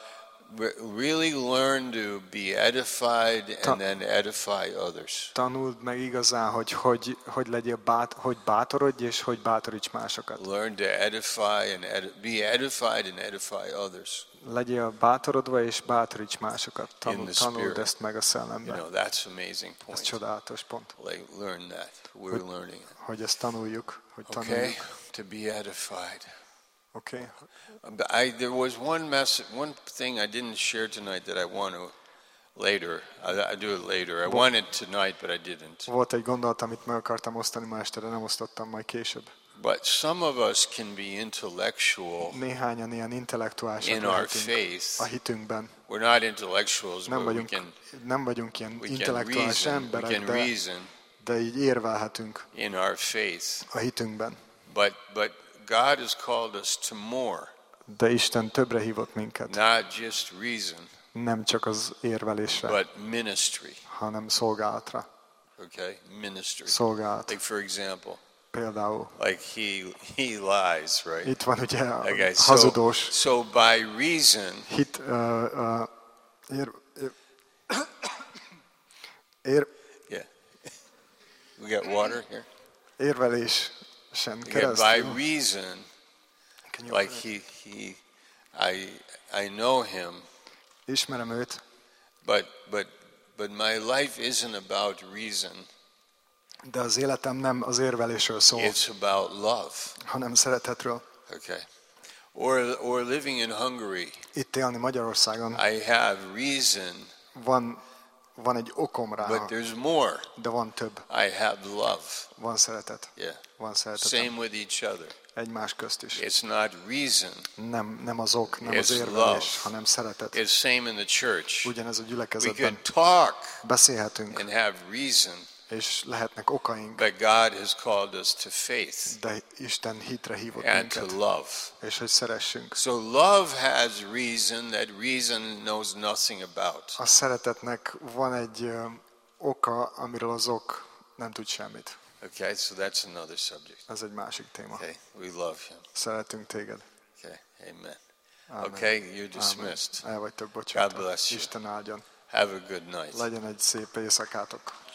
[SPEAKER 1] Really learn to be edified and then edify others.
[SPEAKER 2] Tanuld meg igazán, hogy legyél hogy bátorodj és hogy bátoríts másokat.
[SPEAKER 1] Learn to edify and be edified and edify others.
[SPEAKER 2] Legyél bátorodva és bátoríts másokat.
[SPEAKER 1] In the
[SPEAKER 2] Tanuld
[SPEAKER 1] spirit.
[SPEAKER 2] ezt meg a szellemben.
[SPEAKER 1] That's amazing
[SPEAKER 2] Ez
[SPEAKER 1] point.
[SPEAKER 2] csodálatos pont,
[SPEAKER 1] Like learn that. We're learning it.
[SPEAKER 2] hogy ezt tanuljuk, hogy
[SPEAKER 1] Okay,
[SPEAKER 2] tanuljuk.
[SPEAKER 1] to be edified.
[SPEAKER 2] Oké?
[SPEAKER 1] There was one thing I didn't share tonight that I want to later. I do it later. I wanted tonight, but I didn't.
[SPEAKER 2] Volt egy gondolat, amit meg akartam osztani ma este, de nem osztottam, majd később.
[SPEAKER 1] But some of us can be intellectual
[SPEAKER 2] Néhányan ilyen intellektuálisak
[SPEAKER 1] in our
[SPEAKER 2] lehetünk
[SPEAKER 1] faith.
[SPEAKER 2] a hitünkben.
[SPEAKER 1] We're not intellectuals,
[SPEAKER 2] Nem
[SPEAKER 1] but
[SPEAKER 2] vagyunk ilyen
[SPEAKER 1] we can
[SPEAKER 2] intellektuális
[SPEAKER 1] reason. We
[SPEAKER 2] emberek,
[SPEAKER 1] can reason
[SPEAKER 2] de így érvelhetünk
[SPEAKER 1] in our faith.
[SPEAKER 2] a hitünkben.
[SPEAKER 1] But God has called us to more,
[SPEAKER 2] De Isten többre hívott minket.
[SPEAKER 1] not just reason,
[SPEAKER 2] Nem csak az érvelésre,
[SPEAKER 1] but ministry.
[SPEAKER 2] hanem szolgálatra.
[SPEAKER 1] Okay, ministry.
[SPEAKER 2] Szolgálat.
[SPEAKER 1] Like for example,
[SPEAKER 2] Például
[SPEAKER 1] like he lies, right?
[SPEAKER 2] itt van ugye a
[SPEAKER 1] Okay,
[SPEAKER 2] hazudós
[SPEAKER 1] so by reason,
[SPEAKER 2] hit,
[SPEAKER 1] yeah. We got water here.
[SPEAKER 2] érvelésen
[SPEAKER 1] Okay, by
[SPEAKER 2] keresztül.
[SPEAKER 1] reason,
[SPEAKER 2] Can you-
[SPEAKER 1] like I know him,
[SPEAKER 2] Ismerem őt,
[SPEAKER 1] but my life isn't about reason.
[SPEAKER 2] de az életem nem az érvelésről szól,
[SPEAKER 1] It's about love.
[SPEAKER 2] hanem szeretetről.
[SPEAKER 1] Okay. Or living in Hungary,
[SPEAKER 2] Itt élni Magyarországon
[SPEAKER 1] I have reason,
[SPEAKER 2] van egy okom rá,
[SPEAKER 1] but there's more.
[SPEAKER 2] de van több.
[SPEAKER 1] I have love.
[SPEAKER 2] Van szeretet.
[SPEAKER 1] Yeah.
[SPEAKER 2] Van szeretetem.
[SPEAKER 1] Same with each other.
[SPEAKER 2] Egymás közt is.
[SPEAKER 1] It's not reason.
[SPEAKER 2] Nem az ok, nem az
[SPEAKER 1] It's
[SPEAKER 2] érvelés,
[SPEAKER 1] love.
[SPEAKER 2] hanem szeretet.
[SPEAKER 1] It's same in the church.
[SPEAKER 2] Ugyanez a
[SPEAKER 1] We
[SPEAKER 2] gyülekezetben.
[SPEAKER 1] could talk
[SPEAKER 2] Beszélhetünk,
[SPEAKER 1] and have reason,
[SPEAKER 2] és lehetnek okaink,
[SPEAKER 1] but God has called us to faith
[SPEAKER 2] de Isten hitre hívott
[SPEAKER 1] and to
[SPEAKER 2] minket,
[SPEAKER 1] love.
[SPEAKER 2] és hogy szeressünk.
[SPEAKER 1] So love has reason that reason knows nothing about.
[SPEAKER 2] A szeretetnek van egy oka, amiről az ok nem tud semmit.
[SPEAKER 1] Okay, so that's another subject.
[SPEAKER 2] Ez egy másik téma.
[SPEAKER 1] Okay, we love him.
[SPEAKER 2] Szeretünk téged.
[SPEAKER 1] Okay, amen.
[SPEAKER 2] Amen.
[SPEAKER 1] Okay, you're dismissed.
[SPEAKER 2] El vagytok bocsátva.
[SPEAKER 1] God bless you.
[SPEAKER 2] Isten áldjon.
[SPEAKER 1] Have a good night.
[SPEAKER 2] Legyen egy szép éjszakátok.